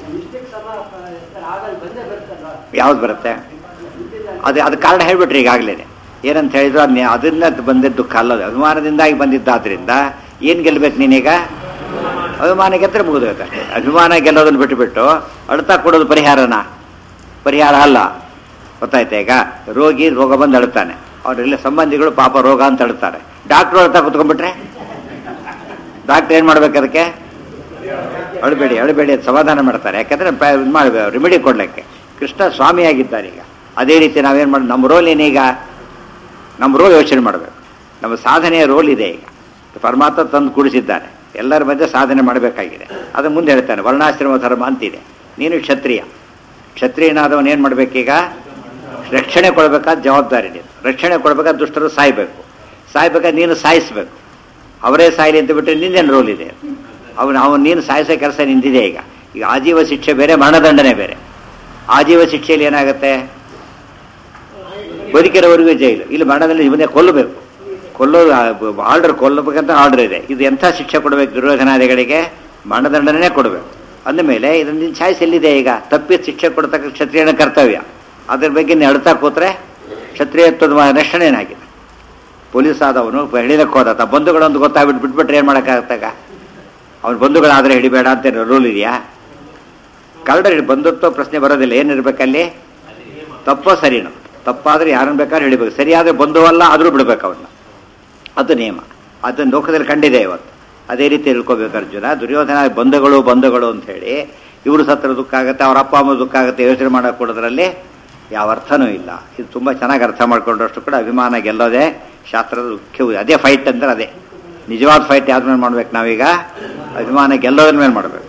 ಯಾವ್ದು ಬರುತ್ತೆ? ಅದು ಕಾರಣ ಹೇಳ್ಬಿಟ್ರಿ ಈಗಾಗಲೇ. ಏನಂತ ಹೇಳಿದ್ರು ಅದನ್ನ ಬಂದಿದ್ದ ದುಃಖ ಅಲ್ಲ, ಅಭಿಮಾನದಿಂದಾಗಿ ಬಂದಿದ್ದಾದ್ರಿಂದ ಏನು ಗೆಲ್ಬೇಕು ನೀನೀಗ? ಅಭಿಮಾನ ಗೆದ್ರೆ ಮುಗಿದೋಯ್ತಷ್ಟೇ. ಅಭಿಮಾನ ಗೆಲ್ಲೋದನ್ನು ಬಿಟ್ಟುಬಿಟ್ಟು ಅಳ್ತಾ ಕೊಡೋದು ಪರಿಹಾರ ಅಲ್ಲ. ಗೊತ್ತಾಯ್ತಾ? ಈಗ ರೋಗ ಬಂದು ಅಳ್ತಾನೆ, ಅವರೆಲ್ಲ ಸಂಬಂಧಿಗಳು ಪಾಪ ರೋಗ ಅಂತ ಅಳ್ತಾರೆ. ಡಾಕ್ಟ್ರು ಅಳ್ತಾ ಕುತ್ಕೊಂಡ್ಬಿಟ್ರೆ ಡಾಕ್ಟ್ರ್ ಏನು ಮಾಡ್ಬೇಕು? ಅದಕ್ಕೆ ಅಳಬೇಡಿ ಅಂತ ಸಮಾಧಾನ ಮಾಡ್ತಾರೆ. ಯಾಕಂದ್ರೆ ಇದು ಮಾಡಬೇಕು, ರೆಮಿಡಿ ಕೊಡ್ಲಿಕ್ಕೆ. ಕೃಷ್ಣ ಸ್ವಾಮಿಯಾಗಿದ್ದಾರೆ. ಈಗ ಅದೇ ರೀತಿ ನಾವೇನು ಮಾಡಿ, ನಮ್ಮ ರೋಲ್ ಏನೀಗ? ನಮ್ಮ ರೋಲ್ ಯೋಚನೆ ಮಾಡಬೇಕು. ನಮ್ಮ ಸಾಧನೆಯ ರೋಲ್ ಇದೆ. ಈಗ ಪರಮಾತ್ಮ ತಂದು ಕೂಡಿಸಿದ್ದಾನೆ. ಎಲ್ಲರ ಮಧ್ಯೆ ಸಾಧನೆ ಮಾಡಬೇಕಾಗಿದೆ. ಅದು ಮುಂದೆ ಹೇಳ್ತಾನೆ. ವರ್ಣಾಶ್ರಮ ಧರ್ಮ ಅಂತಿದೆ. ನೀನು ಕ್ಷತ್ರಿಯ, ಕ್ಷತ್ರಿಯನಾದವನು ಏನು ಮಾಡಬೇಕೀಗ? ರಕ್ಷಣೆ ಕೊಡಬೇಕಾದ ಜವಾಬ್ದಾರಿ ನೀನು. ರಕ್ಷಣೆ ಕೊಡಬೇಕಾದ ದುಷ್ಟರು ಸಾಯ್ಬೇಕು. ಸಾಯ್ಬೇಕಾದ್ರೆ ನೀನು ಸಾಯಿಸ್ಬೇಕು. ಅವರೇ ಸಾಯಲಿ ಅಂತ ಬಿಟ್ಟರೆ ನಿಂದೇನು ರೋಲ್ ಇದೆ? ನೀನು ಸಾಯಿಸೋ ಕೆಲಸ ನಿಂತಿದೆ. ಈಗ ಆಜೀವ ಶಿಕ್ಷೆ ಬೇರೆ, ಮರಣದಂಡನೆ ಬೇರೆ. ಆಜೀವ ಶಿಕ್ಷೆಯಲ್ಲಿ ಏನಾಗುತ್ತೆ? ಬದುಕಿರೋವರೆಗೂ ಜೈಲು. ಇಲ್ಲಿ ಮರಣದಲ್ಲಿ ಇವನ್ನೇ ಕೊಲ್ಲಬೇಕು. ಆರ್ಡರ್ ಕೊಲ್ಲಬೇಕಂತ ಆರ್ಡರ್ ಇದೆ. ಇದು ಎಂಥ ಶಿಕ್ಷೆ ಕೊಡಬೇಕು ದುರ್ಯೋಧನಾದಿಗಳಿಗೆ? ಮರಣದಂಡನೆ ಕೊಡಬೇಕು. ಅಂದಮೇಲೆ ಇದನ್ನು ನಿನ್ನ ಚಾಯ್ಸ್ ಎಲ್ಲಿದೆ? ಈಗ ತಪ್ಪಿ ಶಿಕ್ಷೆ ಕೊಡ್ತಕ್ಕ ಕ್ಷತ್ರಿಯನ ಕರ್ತವ್ಯ. ಅದ್ರ ಬಗ್ಗೆ ನೀನು ಅಳ್ತಾ ಕೂತ್ರೆ ಕ್ಷತ್ರಿಯತ್ವದ ರಕ್ಷಣೆ ಏನಾಗಿದೆ? ಪೊಲೀಸ್ ಆದವನು ಹಿಡಿಲಕ್ಕೆ ಹೋದ, ಬಂಧುಗಳೊಂದು ಗೊತ್ತಾಗ್ಬಿಟ್ಟು ಬಿಟ್ಬಿಟ್ರೆ ಏನು ಮಾಡೋಕ್ಕಾಗತ್ತಾಗ? ಅವನ ಬಂಧುಗಳಾದರೆ ಹಿಡಿಬೇಡ ಅಂತ ರೂಲ್ ಇದೆಯಾ? ಕಳ್ಳರ ಬಂಧುತ್ವ ಪ್ರಶ್ನೆ ಬರೋದಿಲ್ಲ. ಏನಿರ್ಬೇಕಲ್ಲಿ? ತಪ್ಪೋ ಸರಿನೋ? ತಪ್ಪಾದರೆ ಯಾರನ್ನು ಬೇಕಾದ್ರೂ ಹಿಡಿಬೇಕು, ಸರಿಯಾದರೆ ಬಂಧುವಲ್ಲ ಆದರೂ ಬಿಡ್ಬೇಕು ಅವನ್ನ. ಅದು ನಿಯಮ. ಅದನ್ನು ಲೋಕದಲ್ಲಿ ಕಂಡಿದೆ ಇವತ್ತು. ಅದೇ ರೀತಿ ತಿಳ್ಕೊಬೇಕು ಅರ್ಜುನ. ದುರ್ಯೋಧನ ಬಂಧುಗಳು ಅಂತ ಹೇಳಿ ಇವರು ಸತ್ರ ದುಃಖ ಆಗುತ್ತೆ, ಅವ್ರ ಅಪ್ಪ ಅಮ್ಮ ದುಃಖ ಆಗುತ್ತೆ, ಯೋಚನೆ ಮಾಡೋಕೆ ಕೊಡೋದ್ರಲ್ಲಿ ಯಾವ ಅರ್ಥನೂ ಇಲ್ಲ. ಇದು ತುಂಬ ಚೆನ್ನಾಗಿ ಅರ್ಥ ಮಾಡ್ಕೊಂಡಷ್ಟು ಕೂಡ ಅಭಿಮಾನ ಗೆಲ್ಲೋದೇ ಶಾಸ್ತ್ರದ ಮುಖ್ಯ. ಅದೇ ಫೈಟ್ ಅಂದ್ರೆ ಅದೇ ನಿಜವಾದ ಫೈಟ್. ಯಾವ್ದು ಮೇಲೆ ಮಾಡ್ಬೇಕು ನಾವೀಗ? ಅಭಿಮಾನ ಗೆಲ್ಲೋದ್ರ ಮೇಲೆ ಮಾಡಬೇಕು.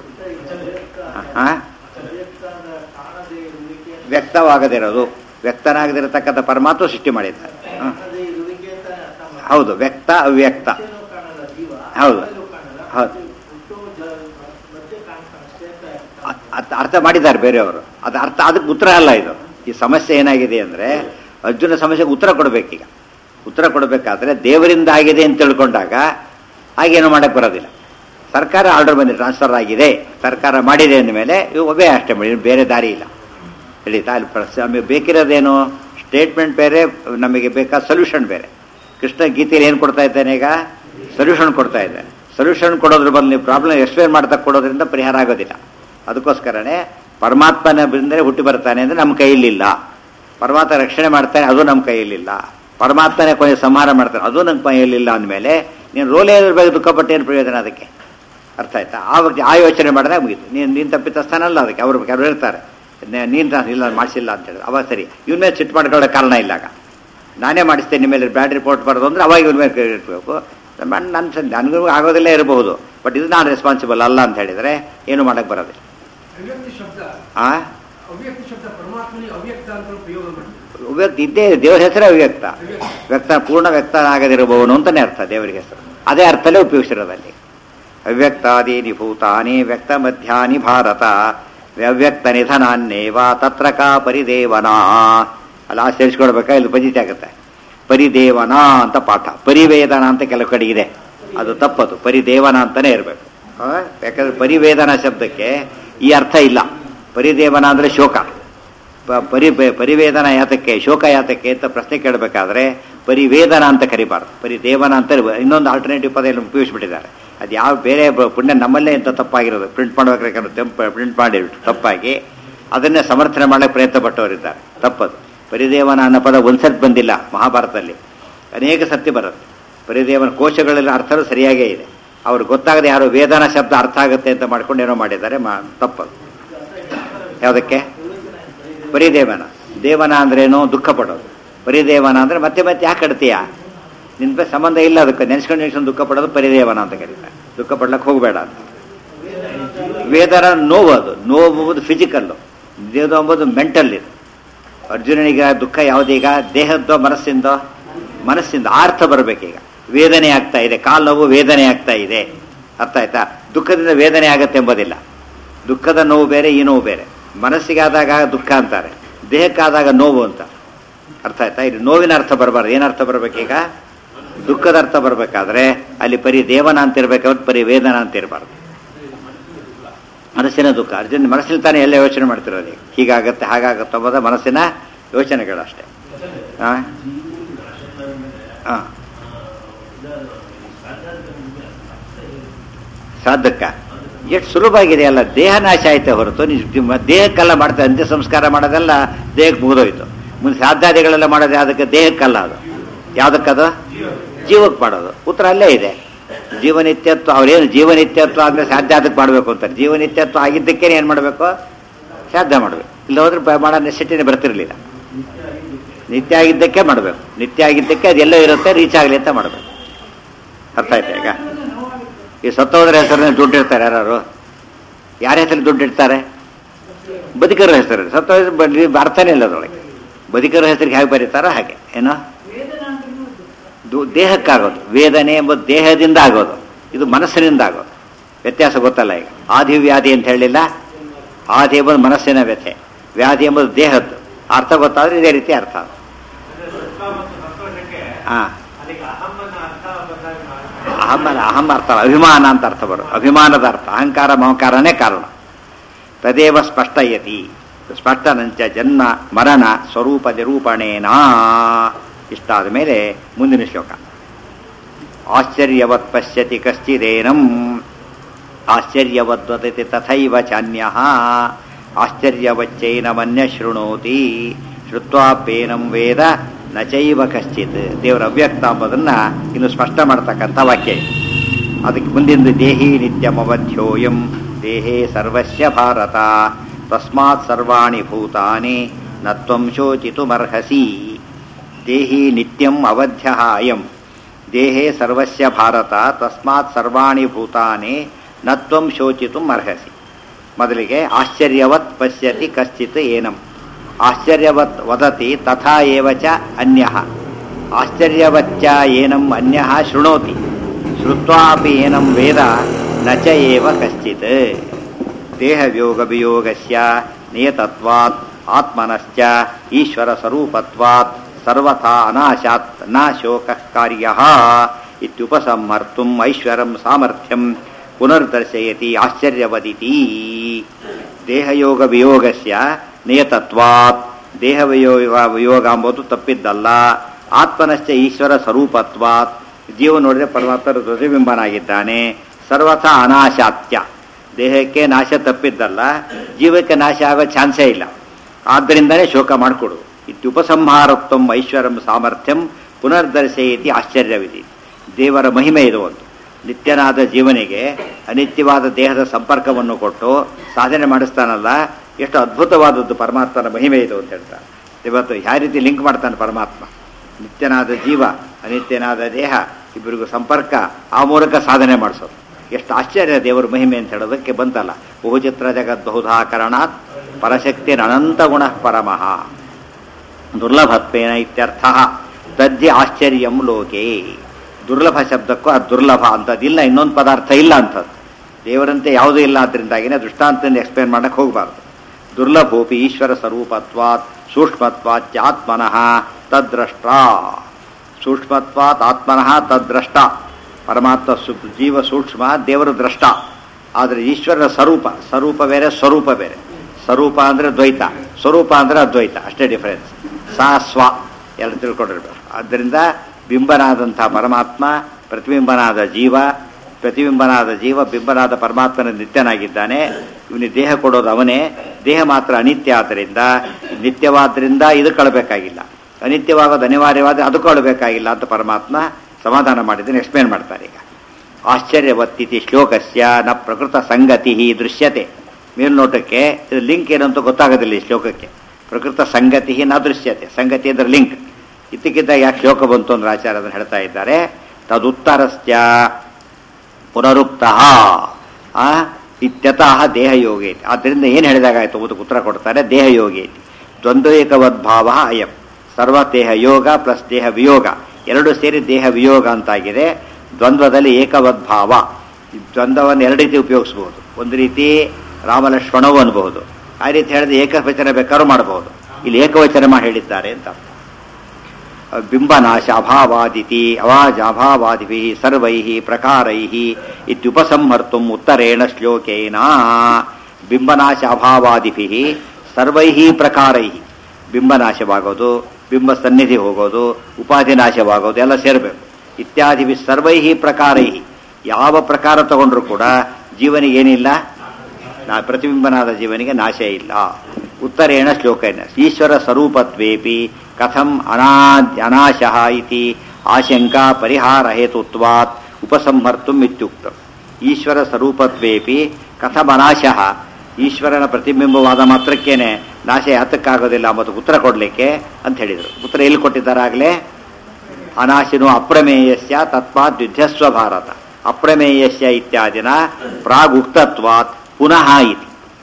ವ್ಯಕ್ತವಾಗದಿರೋದು, ವ್ಯಕ್ತನಾಗದಿರತಕ್ಕಂಥ ಪರಮಾತ್ಮ ಸೃಷ್ಟಿ ಮಾಡಿದ್ದಾರೆ. ಹೌದು, ವ್ಯಕ್ತ ಅವ್ಯಕ್ತ. ಹೌದು ಹೌದು, ಅರ್ಥ ಮಾಡಿದ್ದಾರೆ ಬೇರೆಯವರು. ಅದು ಅರ್ಥ, ಅದಕ್ಕೆ ಉತ್ತರ ಅಲ್ಲ ಇದು. ಈ ಸಮಸ್ಯೆ ಏನಾಗಿದೆ ಅಂದರೆ ಅರ್ಜುನ ಸಮಸ್ಯೆಗೆ ಉತ್ತರ ಕೊಡಬೇಕೀಗ. ಉತ್ತರ ಕೊಡಬೇಕಾದ್ರೆ ದೇವರಿಂದ ಆಗಿದೆ ಅಂತ ತಿಳ್ಕೊಂಡಾಗ ಹಾಗೇನು ಮಾಡೋಕ್ಕೆ ಬರೋದಿಲ್ಲ. ಸರ್ಕಾರ ಆರ್ಡರ್ ಬಂದಿದೆ, ಟ್ರಾನ್ಸ್ಫರ್ ಆಗಿದೆ, ಸರ್ಕಾರ ಮಾಡಿದೆ ಅಂದಮೇಲೆ ಇವು ಒಬ್ಬೇ ಅಷ್ಟೇ ಮಾಡಿ, ಬೇರೆ ದಾರಿ ಇಲ್ಲ. ಹೇಳಿತಾ? ಅಲ್ಲಿ ನಮಗೆ ಬೇಕಿರೋದೇನು? ಸ್ಟೇಟ್ಮೆಂಟ್ ಬೇರೆ, ನಮಗೆ ಬೇಕಾದ ಸೊಲ್ಯೂಷನ್ ಬೇರೆ. ಕೃಷ್ಣ ಗೀತೆಯಲ್ಲಿ ಏನು ಕೊಡ್ತಾ ಇದ್ದಾನೆ ಈಗ? ಸೊಲ್ಯೂಷನ್ ಕೊಡ್ತಾ ಇದ್ದಾನೆ. ಸೊಲ್ಯೂಷನ್ ಕೊಡೋದ್ರ ಬದಲು ನೀವು ಪ್ರಾಬ್ಲಮ್ ಎಕ್ಸ್ಪ್ಲೇನ್ ಮಾಡ್ತಾ ಕೊಡೋದ್ರಿಂದ ಪರಿಹಾರ ಆಗೋದಿಲ್ಲ. ಅದಕ್ಕೋಸ್ಕರನೇ ಪರಮಾತ್ಮನ ಬಂದರೆ ಹುಟ್ಟಿ ಬರ್ತಾನೆ ಅಂದರೆ ನಮ್ಮ ಕೈಯಲ್ಲಿಲ್ಲ. ಪರಮಾತ್ಮ ರಕ್ಷಣೆ ಮಾಡ್ತಾನೆ, ಅದು ನಮ್ಮ ಕೈಯಲ್ಲಿಲ್ಲ. ಪರಮಾತ್ಮನೇ ಕೊನೆ ಸಂಹಾರ ಮಾಡ್ತಾನೆ, ಅದು ನಮ್ಮ ಕೈಯಲ್ಲಿಲ್ಲ. ಅಂದಮೇಲೆ ನೀನು ರೋಲೇ ಬಗ್ಗೆ ದುಃಖಪಟ್ಟೇನು ಪ್ರಯೋಜನ? ಅದಕ್ಕೆ ಅರ್ಥ ಆಯ್ತಾ? ಆ ಯೋಚನೆ ಮಾಡಿದಾಗ ಮುಗೀತು. ನೀನು ತಪ್ಪಿತಸ್ಥಾನಲ್ಲ ಅದಕ್ಕೆ. ಅವರು ಹೇಳ್ತಾರೆ ನೀನು ಇಲ್ಲ ಮಾಡಿಸಿಲ್ಲ ಅಂತ ಹೇಳಿದ್ರು. ಅವಾಗ ಸರಿ, ಇವನ ಮೇಲೆ ಸಿಟ್ಟು ಮಾಡ್ಕೊಳ್ಳೋ ಕಾರಣ ಇಲ್ಲ. ಆಗ ನಾನೇ ಮಾಡಿಸ್ತೇನೆ ನಿಮ್ಮ ಮೇಲೆ ಬ್ಯಾಡ್ ರಿಪೋರ್ಟ್ ಬರೋದು ಅಂದರೆ ಅವಾಗ ಇವನ ಮೇಲೆ ಇಟ್ಬೇಕು. ನನಗೂ ಆಗೋದಿಲ್ಲ ಇರಬಹುದು, ಬಟ್ ಇದು ನಾನು ರೆಸ್ಪಾನ್ಸಿಬಲ್ ಅಲ್ಲ ಅಂತ ಹೇಳಿದರೆ ಏನು ಮಾಡೋಕ್ಕೆ ಬರೋದಿಲ್ಲ. ಅವ್ಯಕ್ತ ಇದ್ದೇ, ದೇವರ ಹೆಸರೇ ಅವ್ಯಕ್ತ. ವ್ಯಕ್ತ ಪೂರ್ಣ ವ್ಯಕ್ತ ಆಗದಿರಬಹುದು ಅಂತಾನೆ ಅರ್ಥ ದೇವರಿಗೆ ಹೆಸರು. ಅದೇ ಅರ್ಥಲ್ಲೇ ಉಪಯೋಗಿಸಿರೋದಲ್ಲಿ. ಅವ್ಯಕ್ತಾದೀನಿ ಭೂತಾನಿ ವ್ಯಕ್ತ ಮಧ್ಯಾನಿ ಭಾರತ ಅವ್ಯಕ್ತ ನಿಧನಾನ್ನೇವ ತತ್ರ ಕಾ ಪರಿದೇವನಾ. ಅಲ್ಲ ಸೇರಿಸ್ಕೊಡ್ಬೇಕಾ? ಇಲ್ಲಿ ಪಂಜಿತಿ ಆಗುತ್ತೆ. ಪರಿದೇವನ ಅಂತ ಪಾಠ, ಪರಿವೇದನ ಅಂತ ಕೆಲವು ಕಡೆ ಇದೆ. ಅದು ತಪ್ಪದು, ಪರಿದೇವನ ಅಂತಾನೆ ಇರಬೇಕು. ಯಾಕಂದ್ರೆ ಪರಿವೇದನ ಶಬ್ದಕ್ಕೆ ಈ ಅರ್ಥ ಇಲ್ಲ. ಪರಿದೇವನ ಅಂದರೆ ಶೋಕ. ಪರಿವೇದನ ಯಾತಕ್ಕೆ, ಶೋಕ ಯಾತಕ್ಕೆ ಅಂತ ಪ್ರಶ್ನೆ ಕೇಳಬೇಕಾದ್ರೆ ಪರಿವೇದನ ಅಂತ ಕರಿಬಾರ್ದು, ಪರಿದೇವನ ಅಂತ ಇನ್ನೊಂದು ಆಲ್ಟರ್ನೇಟಿವ್ ಪದ ಇಲ್ಲಿ ಉಪಯೋಗಿಸ್ಬಿಟ್ಟಿದ್ದಾರೆ. ಅದು ಯಾವ ಬೇರೆ ಪುಣ್ಯ ನಮ್ಮಲ್ಲೇ ಇಂಥ ತಪ್ಪಾಗಿರೋದು. ಪ್ರಿಂಟ್ ಮಾಡ್ಬೇಕಾದ್ರೆ ಪ್ರಿಂಟ್ ಮಾಡಿಬಿಟ್ಟು ತಪ್ಪಾಗಿ ಅದನ್ನೇ ಸಮರ್ಥನೆ ಮಾಡಲಿಕ್ಕೆ ಪ್ರಯತ್ನ ಪಟ್ಟವರಿದ್ದಾರೆ. ತಪ್ಪದು. ಪರಿದೇವನ ಅನ್ನೋ ಪದ ಒಂದ್ಸರ್ತಿ ಬಂದಿಲ್ಲ ಮಹಾಭಾರತದಲ್ಲಿ, ಅನೇಕ ಸರ್ತಿ ಬರುತ್ತೆ. ಪರಿದೇವನ ಕೋಶಗಳೆಲ್ಲ ಅರ್ಥಗಳು ಸರಿಯಾಗೇ ಇದೆ. ಅವ್ರಿಗೆ ಗೊತ್ತಾಗದೆ ಯಾರೋ ವೇದನ ಶಬ್ದ ಅರ್ಥ ಆಗುತ್ತೆ ಅಂತ ಮಾಡ್ಕೊಂಡು ಏನೋ ಮಾಡಿದ್ದಾರೆ. ತಪ್ಪದು. ಯಾವುದಕ್ಕೆ? ಪರಿದೇವನ. ದೇವನ ಅಂದ್ರೇನು? ದುಃಖ ಪಡೋದು. ಪರಿದೇವನ ಅಂದರೆ ಮತ್ತೆ ಮತ್ತೆ ಯಾಕೆ ಕಡ್ತೀಯ? ನಿನ್ನ ಸಂಬಂಧ ಇಲ್ಲ ಅದಕ್ಕೆ. ನೆನೆಸ್ಕೊಂಡು ದುಃಖ ಪಡೋದು ಪರಿದೇವನ ಅಂತ ಕರೀತಾರೆ. ದುಃಖ ಪಡ್ಲಕ್ಕೆ ಹೋಗಬೇಡ ಅಂತ. ವೇದನ ನೋವು, ಅದು ನೋವು ಫಿಸಿಕಲ್ಲು, ದೇವ ಎಂಬುದು ಮೆಂಟಲ್. ಇದು ಅರ್ಜುನನಿಗೆ ದುಃಖ ಯಾವುದೀಗ? ದೇಹದ್ದೋ ಮನಸ್ಸಿಂದೋ? ಮನಸ್ಸಿಂದ. ಅರ್ಥ ಬರಬೇಕೀಗ. ವೇದನೆ ಆಗ್ತಾ ಇದೆ, ಕಾಲು ನೋವು ವೇದನೆ ಆಗ್ತಾ ಇದೆ. ಅರ್ಥ ಆಯ್ತಾ? ದುಃಖದಿಂದ ವೇದನೆ ಆಗತ್ತೆ ಎಂಬುದಿಲ್ಲ. ದುಃಖದ ನೋವು ಬೇರೆ, ಈ ನೋವು ಬೇರೆ. ಮನಸ್ಸಿಗಾದಾಗ ದುಃಖ ಅಂತಾರೆ, ದೇಹಕ್ಕಾದಾಗ ನೋವು ಅಂತ. ಅರ್ಥ ಆಯ್ತಾ? ಇದು ನೋವಿನ ಅರ್ಥ ಬರಬಾರ್ದು. ಏನರ್ಥ ಬರಬೇಕೀಗ? ದುಃಖದ ಅರ್ಥ ಬರಬೇಕಾದ್ರೆ ಅಲ್ಲಿ ಪರಿದೇವನ ಅಂತ ಇರಬೇಕಾದ್ರೆ ಪರಿವೇದನ ಅಂತ ಇರಬಾರ್ದು. ಮನಸ್ಸಿನ ದುಃಖ. ಅರ್ಜುನ ಮನಸ್ಸಿನ ತಾನೇ ಎಲ್ಲ ಯೋಚನೆ ಮಾಡ್ತಿರೋದು. ಹೀಗಾಗತ್ತೆ ಹಾಗಾಗತ್ತೆ ಅಂಬೋದ ಮನಸ್ಸಿನ ಯೋಚನೆಗಳಷ್ಟೇ. ಸಾಧಕ ಎಷ್ಟು ಸುಲಭವಾಗಿದೆ ಅಲ್ಲ. ದೇಹ ನಾಶ ಆಯ್ತೆ ಹೊರತು ದೇಹಕ್ಕೆಲ್ಲ ಮಾಡ್ತಾರೆ. ಅಂತ್ಯ ಸಂಸ್ಕಾರ ಮಾಡೋದೆಲ್ಲ ದೇಹಕ್ಕೆ ಮುಗಿದೋಯ್ತು. ಮುಂದೆ ಶ್ರಾದ್ದಾದಿಗಳೆಲ್ಲ ಮಾಡೋದು ಯಾವುದಕ್ಕೆ? ದೇಹಕ್ಕಲ್ಲ. ಅದು ಯಾವುದಕ್ಕದು? ಜೀವಕ್ಕೆ ಮಾಡೋದು. ಉತ್ತರ ಅಲ್ಲೇ ಇದೆ. ಜೀವನಿತ್ಯತ್ವ. ಅವ್ರೇನು ಜೀವನಿತ್ಯತ್ವ ಅಂದರೆ ಶ್ರಾದ್ದ ಅದಕ್ಕೆ ಮಾಡಬೇಕು ಅಂತಾರೆ. ಜೀವನಿತ್ಯತ್ವ ಆಗಿದ್ದಕ್ಕೇನೆ ಏನು ಮಾಡಬೇಕು? ಶ್ರಾದ್ದ ಮಾಡಬೇಕು. ಇಲ್ಲ ಹೋದ್ರೆ ಮಾಡೋ ನೆಸಿಟಿನೇ ಬರ್ತಿರಲಿಲ್ಲ. ನಿತ್ಯ ಆಗಿದ್ದಕ್ಕೆ ಮಾಡಬೇಕು. ನಿತ್ಯ ಆಗಿದ್ದಕ್ಕೆ ಅದೆಲ್ಲೋ ಇರುತ್ತೆ, ರೀಚ್ ಆಗಲಿ ಅಂತ ಮಾಡಬೇಕು. ಅರ್ಥ ಆಯ್ತಾ? ಈಗ ಈ ಸತ್ತೋದ್ರ ಹೆಸರನ್ನ ದುಡ್ಡು ಇಡ್ತಾರೆ. ಯಾರು? ಯಾರ ಹೆಸರಲ್ಲಿ ದುಡ್ಡು ಇಡ್ತಾರೆ? ಬದುಕರ ಹೆಸರು ಸತ್ತ ಅರ್ಥನೇ ಇಲ್ಲ ಅದರೊಳಗೆ. ಬದುಕರ ಹೆಸರಿಗೆ ಹೇಗೆ ಬರೀತಾರ ಹಾಗೆ ಏನೋ ದೇಹಕ್ಕಾಗೋದು. ವೇದನೆ ಎಂಬುದು ದೇಹದಿಂದ ಆಗೋದು, ಇದು ಮನಸ್ಸಿನಿಂದ ಆಗೋದು. ವ್ಯತ್ಯಾಸ ಗೊತ್ತಲ್ಲ ಈಗ. ಆದಿವ್ಯಾಧಿ ಅಂತ ಹೇಳಿಲ್ಲ, ಆದಿ ಎಂಬುದು ಮನಸ್ಸಿನ ವ್ಯಥೆ, ವ್ಯಾಧಿ ಎಂಬುದು ದೇಹದ್ದು. ಅರ್ಥ ಗೊತ್ತಾದ್ರೆ ಇದೇ ರೀತಿ ಅರ್ಥ. ಹಾಂ, ಅಹಂ ಅರ್ಥ ಅಭಿಮಾನ ಅಂತ ಅರ್ಥ ಬರೋದು. ಅಭಿಮಾನದ ಅರ್ಥ ಅಹಂಕಾರ ಮಮಕಾರನೇ ಕಾರಣ. ತದೇವ ಸ್ಪಷ್ಟಯತಿ ಸ್ಪಷ್ಟನಂಚ ಜನ್ಮ ಮರಣ ಸ್ವರೂಪ ನಿರೂಪಣೇನಾ. ಇಷ್ಟಾದ ಮೇಲೆ ಮುಂದಿನ ಶ್ಲೋಕ. ಆಶ್ಚರ್ಯವತ್ ಪಶ್ಯತಿ ಕಶ್ಚಿದೇನಂ ಆಶ್ಚರ್ಯವದ್ವದತಿ ತಥೈವ ಚಾನ್ಯಃ ಆಶ್ಚರ್ಯವಚ್ಚೈನಮನ್ಯ ಶೃಣೋತಿ ಶ್ರುತ್ವಾಪ್ಯೇನಂ ವೇದ ನ ಚೈವ ಕಶ್ಚಿತ್. ದೇವರ ಅವ್ಯಕ್ತ ಎಂಬುದನ್ನು ಇನ್ನು ಸ್ಪಷ್ಟ ಮಾಡ್ತಕ್ಕಂಥ ವಾಕ್ಯ. ಅದಕ್ಕೆ ಮುಂದಿನ ದೇಹಿ ನಿತ್ಯಮವಧ್ಯೋಯಂ ದೇಹೇ ಸರ್ವಸ್ಯ ಭಾರತ ತಸ್ಮಾತ್ ಸರ್ವಾಣಿ ಭೂತಾನಿ ನ ತ್ವಂ ಶೋಚಿತುಮರ್ಹಸಿ. ದೇಹಿ ನಿತ್ಯಂ ಅವಧ್ಯ ಅಯಂ ದೇಹೇ ಸರ್ವಸ್ಯ ಭಾರತ ತಸ್ಮಾತ್ ಸರ್ವಾಣಿ ಭೂತಾನಿ ನ ತ್ವಂ ಶೋಚಿತುಂ ಅರ್ಹಸಿ. ಮೊದಲಿಗೆ ಆಶ್ಚರ್ಯವತ್ ಪಶ್ಯತಿ ಕಶ್ಚಿತ್ ಏನಂ. ಆಶ್ಚರ್ಯವತ್ ವದತಿ ತಥಾ ಏವ ಚ ಅನ್ಯಃ. ಆಶ್ಚರ್ಯವಚ್ಚ ಏನಂ ಅನ್ಯಃ ಶೃಣೋತಿ ಶ್ರುತ್ವಾಪಿ ಏನಂ ವೇದ ನ ಚ ಏವ ಕಶ್ಚಿತ್. ದೇಹವಿಯೋಗ ವಿಯೋಗಸ್ಯ ನಿಯತತ್ವಾತ್ ಆತ್ಮನಶ್ಚ ಈಶ್ವರ ಸ್ವರೂಪತ್ವಾತ್ ಸರ್ವಥಾ ಅನಾಶಾತ್ ನ ಶೋಕಃ ಕಾರ್ಯಃ ಇತ್ಯುಪಸಂಹರ್ತುಂ ಐಶ್ವರಂ ಸಾಮರ್ಥ್ಯಂ ಪುನರ್ದರ್ಶಯತಿ ಆಶ್ಚರ್ಯವದಿತಿ. ದೇಹಯೋಗ ವಿಯೋಗಸ್ಯ ನಿಯತತ್ವಾತ್ ದೇಹವಿಯೋಗ ಎಂಬುದು ತಪ್ಪಿದ್ದಲ್ಲ. ಆತ್ಮನಶ್ಚ ಈಶ್ವರ ಸ್ವರೂಪತ್ವಾತ್ ಜೀವ ನೋಡಿದರೆ ಪರಮಾತ್ಮರ ಪ್ರತಿಬಿಂಬನಾಗಿದ್ದಾನೆ. ಸರ್ವಥಾ ಅನಾಶಾತ್ಯ ದೇಹಕ್ಕೆ ನಾಶ ತಪ್ಪಿದ್ದಲ್ಲ, ಜೀವಕ್ಕೆ ನಾಶ ಆಗೋ ಚಾನ್ಸೇ ಇಲ್ಲ. ಆದ್ದರಿಂದಲೇ ಶೋಕ ಮಾಡಿಕೊಡುವುದು. ಇತ್ಯುಪಸಂಹಾರತ್ವಂ ಐಶ್ವರಂ ಸಾಮರ್ಥ್ಯಂ ಪುನರ್ದರ್ಶಯತಿ ಆಶ್ಚರ್ಯವಿದೆ. ದೇವರ ಮಹಿಮೆ ಇದು ಒಂದು. ನಿತ್ಯನಾದ ಜೀವನಿಗೆ ಅನಿತ್ಯವಾದ ದೇಹದ ಸಂಪರ್ಕವನ್ನು ಕೊಟ್ಟು ಸಾಧನೆ ಮಾಡಿಸ್ತಾನಲ್ಲ, ಎಷ್ಟು ಅದ್ಭುತವಾದದ್ದು ಪರಮಾತ್ಮನ ಮಹಿಮೆ ಇದು ಅಂತ ಹೇಳ್ತಾರೆ. ಇವತ್ತು ಯಾವ ರೀತಿ ಲಿಂಕ್ ಮಾಡ್ತಾನೆ ಪರಮಾತ್ಮ. ನಿತ್ಯನಾದ ಜೀವ, ಅನಿತ್ಯನಾದ ದೇಹ ಇಬ್ಬರಿಗೂ ಸಂಪರ್ಕ, ಆ ಮೂಲಕ ಸಾಧನೆ ಮಾಡಿಸೋದು. ಎಷ್ಟು ಆಶ್ಚರ್ಯ ದೇವರ ಮಹಿಮೆ ಅಂತ ಹೇಳೋದಕ್ಕೆ ಬಂತಲ್ಲ. ಬಹುಚಿತ್ರ ಜಗದ್ಬಹುಧಾಕರಣಾತ್ ಪರಶಕ್ತಿ ಅನಂತ ಗುಣ ಪರಮಃ ದುರ್ಲಭತ್ವೇನ ಇತ್ಯರ್ಥ. ತದ್ಯ ಆಶ್ಚರ್ಯಂ ಲೋಕೆ. ದುರ್ಲಭ ಶಬ್ದಕ್ಕೂ ಅದು ದುರ್ಲಭ ಅಂತದಿಲ್ಲ, ಇನ್ನೊಂದು ಪದಾರ್ಥ ಇಲ್ಲ ಅಂಥದ್ದು. ದೇವರಂತೆ ಯಾವುದೂ ಇಲ್ಲ. ಆದ್ದರಿಂದಾಗಿನೇ ದೃಷ್ಟಾಂತದಿಂದ ಎಕ್ಸ್ಪ್ಲೇನ್ ಮಾಡಕ್ಕೆ ಹೋಗಬಾರ್ದು. ದುರ್ಲಭೋಪಿ ಈಶ್ವರ ಸ್ವರೂಪತ್ವಾತ್ ಸೂಕ್ಷ್ಮತ್ವಾಚ ಆತ್ಮನಃ ತದ್ದ್ರಷ್ಟ. ಸೂಕ್ಷ್ಮತ್ವಾತ್ ಆತ್ಮನಃ ತದ್ದ್ರಷ್ಟ. ಪರಮಾತ್ಮ ಜೀವ ಸೂಕ್ಷ್ಮ, ದೇವರ ದ್ರಷ್ಟ. ಆದರೆ ಈಶ್ವರನ ಸ್ವರೂಪ ಬೇರೆ, ಸ್ವರೂಪ ಬೇರೆ. ಸ್ವರೂಪ ಅಂದರೆ ದ್ವೈತ, ಸ್ವರೂಪ ಅಂದರೆ ಅದ್ವೈತ, ಅಷ್ಟೇ ಡಿಫರೆನ್ಸ್. ಸಾ ಸ್ವ ಎಲ್ಲ ತಿಳ್ಕೊಂಡಿರ್ಬೇಕು. ಆದ್ದರಿಂದ ಬಿಂಬನಾದಂಥ ಪರಮಾತ್ಮ, ಪ್ರತಿಬಿಂಬನಾದ ಜೀವ ಬಿಂಬನಾದ ಪರಮಾತ್ಮನ ನಿತ್ಯನಾಗಿದ್ದಾನೆ. ಇವನಿಗೆ ದೇಹ ಕೊಡೋದು ಅವನೇ. ದೇಹ ಮಾತ್ರ ಅನಿತ್ಯ. ಆದ್ದರಿಂದ ನಿತ್ಯವಾದ್ರಿಂದ ಇದು ಕಳಬೇಕಾಗಿಲ್ಲ, ಅನಿತ್ಯವಾಗೋದು ಅನಿವಾರ್ಯವಾದ ಅದು ಕಳಬೇಕಾಗಿಲ್ಲ ಅಂತ ಪರಮಾತ್ಮ ಸಮಾಧಾನ ಮಾಡಿದ್ದನ್ನು ಎಕ್ಸ್ಪ್ಲೇನ್ ಮಾಡ್ತಾರೆ. ಈಗ ಆಶ್ಚರ್ಯವತ್ತಿತಿ ಶ್ಲೋಕಸ್ಯ ನ ಪ್ರಕೃತ ಸಂಗತಿ ದೃಶ್ಯತೆ. ಮೇಲ್ನೋಟಕ್ಕೆ ಇದು ಲಿಂಕ್ ಏನು ಅಂತ ಗೊತ್ತಾಗೋದಿಲ್ಲ ಈ ಶ್ಲೋಕಕ್ಕೆ. ಪ್ರಕೃತ ಸಂಗತಿ ನ ದೃಶ್ಯತೆ. ಸಂಗತಿ ಅಂದರೆ ಲಿಂಕ್. ಇದ್ದಕ್ಕಿದ್ದ ಯಾಕೆ ಶ್ಲೋಕ ಬಂತು ಅಂದ್ರೆ ಆಚಾರ್ಯ ಅದನ್ನು ಹೇಳ್ತಾ ಇದ್ದಾರೆ. ತದುತ್ತರಸ್ಯ ಪುನರುಕ್ತಃ ಇತ್ಯತಃ ದೇಹಯೋಗೇತಿ. ಆದ್ದರಿಂದ ಏನು ಹೇಳಿದಾಗಾಯ್ತು ಅದಕ್ಕೆ ಉತ್ತರ ಕೊಡ್ತಾರೆ. ದೇಹಯೋಗೇತಿ ದ್ವಂದ್ವೈಕವದ್ಭಾವ ಅಯಂ. ಸರ್ವ ದೇಹ ಯೋಗ ಪ್ಲಸ್ ದೇಹ ವಿಯೋಗ ಎರಡು ಸೇರಿ ದೇಹ ವಿಯೋಗ ಅಂತಾಗಿದೆ. ದ್ವಂದ್ವದಲ್ಲಿ ಏಕವದ್ಭಾವ. ದ್ವಂದ್ವವನ್ನು ಎರಡು ರೀತಿ ಉಪಯೋಗಿಸ್ಬೋದು. ಒಂದು ರೀತಿ ರಾಮಲಕ್ಷ್ಮಣವು ಅನ್ಬಹುದು, ಆ ರೀತಿ ಹೇಳಿದ್ರೆ ಏಕವಚನ ಬೇಕಾದ್ರೂ ಮಾಡಬಹುದು. ಇಲ್ಲಿ ಏಕವಚನ ಮಾಡಿ ಹೇಳಿದ್ದಾರೆ ಅಂತ. ಬಿಂಬನಾಶ ಅಭಾವಾದಿತಿ ಅವಾಜಾಭಾವಾದಿಭಿ ಸರ್ವೈ ಪ್ರಕಾರೈ ಇತ್ಯುಪಸಂಹರ್ತು ಉತ್ತರೇಣ ಶ್ಲೋಕೇನ. ಬಿಂಬನಾಶ ಅಭಾವಾದಿಭಿ ಸರ್ವೈ ಪ್ರಕಾರೈ. ಬಿಂಬನಾಶವಾಗೋದು, ಬಿಂಬ ಸನ್ನಿಧಿ ಹೋಗೋದು, ಉಪಾಧಿ ನಾಶವಾಗೋದು ಎಲ್ಲ ಸೇರಬೇಕು. ಇತ್ಯಾದಿ ಸರ್ವೈ ಪ್ರಕಾರೈ. ಯಾವ ಪ್ರಕಾರ ತಗೊಂಡ್ರು ಕೂಡ ಜೀವನಿಗೆ ಏನಿಲ್ಲ, ಪ್ರತಿಬಿಂಬನಾದ ಜೀವನಿಗೆ ನಾಶ ಇಲ್ಲ. ಉತ್ತರೇಣ ಶ್ಲೋಕೇನ ಈಶ್ವರ ಸ್ವರೂಪತ್ವೇಪಿ ಕಥಂ ಅನಾಶಃ ಇತಿ ಆಶಂಕಾ ಪರಿಹಾರ ಹೇತುತ್ವಾತ್ ಉಪಸಂಹರ್ತುಂ ಇತ್ಯುಕ್ತಂ. ಈಶ್ವರ ಸ್ವರೂಪತ್ವೇಪಿ ಕಥಂ ಅನಾಶಃ. ಈಶ್ವರನ ಪ್ರತಿಬಿಂಬವಾದ ಮಾತ್ರಕ್ಕೇನೆ ನಾಶ ಯಾತಕ್ಕಾಗೋದಿಲ್ಲ ಮತ್ತು ಉತ್ತರ ಕೊಡಲಿಕ್ಕೆ ಅಂತ ಹೇಳಿದರು. ಉತ್ತರ ಎಲ್ಲಿ ಕೊಟ್ಟಿದ್ದಾರಾಗಲೇ? ಅನಾಶಿನೋ ಅಪ್ರಮೇಯಸ್ಯ ತತ್ವಾತ್ ಯುದ್ಧಸ್ವ ಭಾರತ. ಅಪ್ರಮೇಯಸ್ಯ ಇತ್ಯಾದಿನ ಪ್ರಾಗುಕ್ತತ್ವಾತ್ ಪುನಃ ಇತಿ.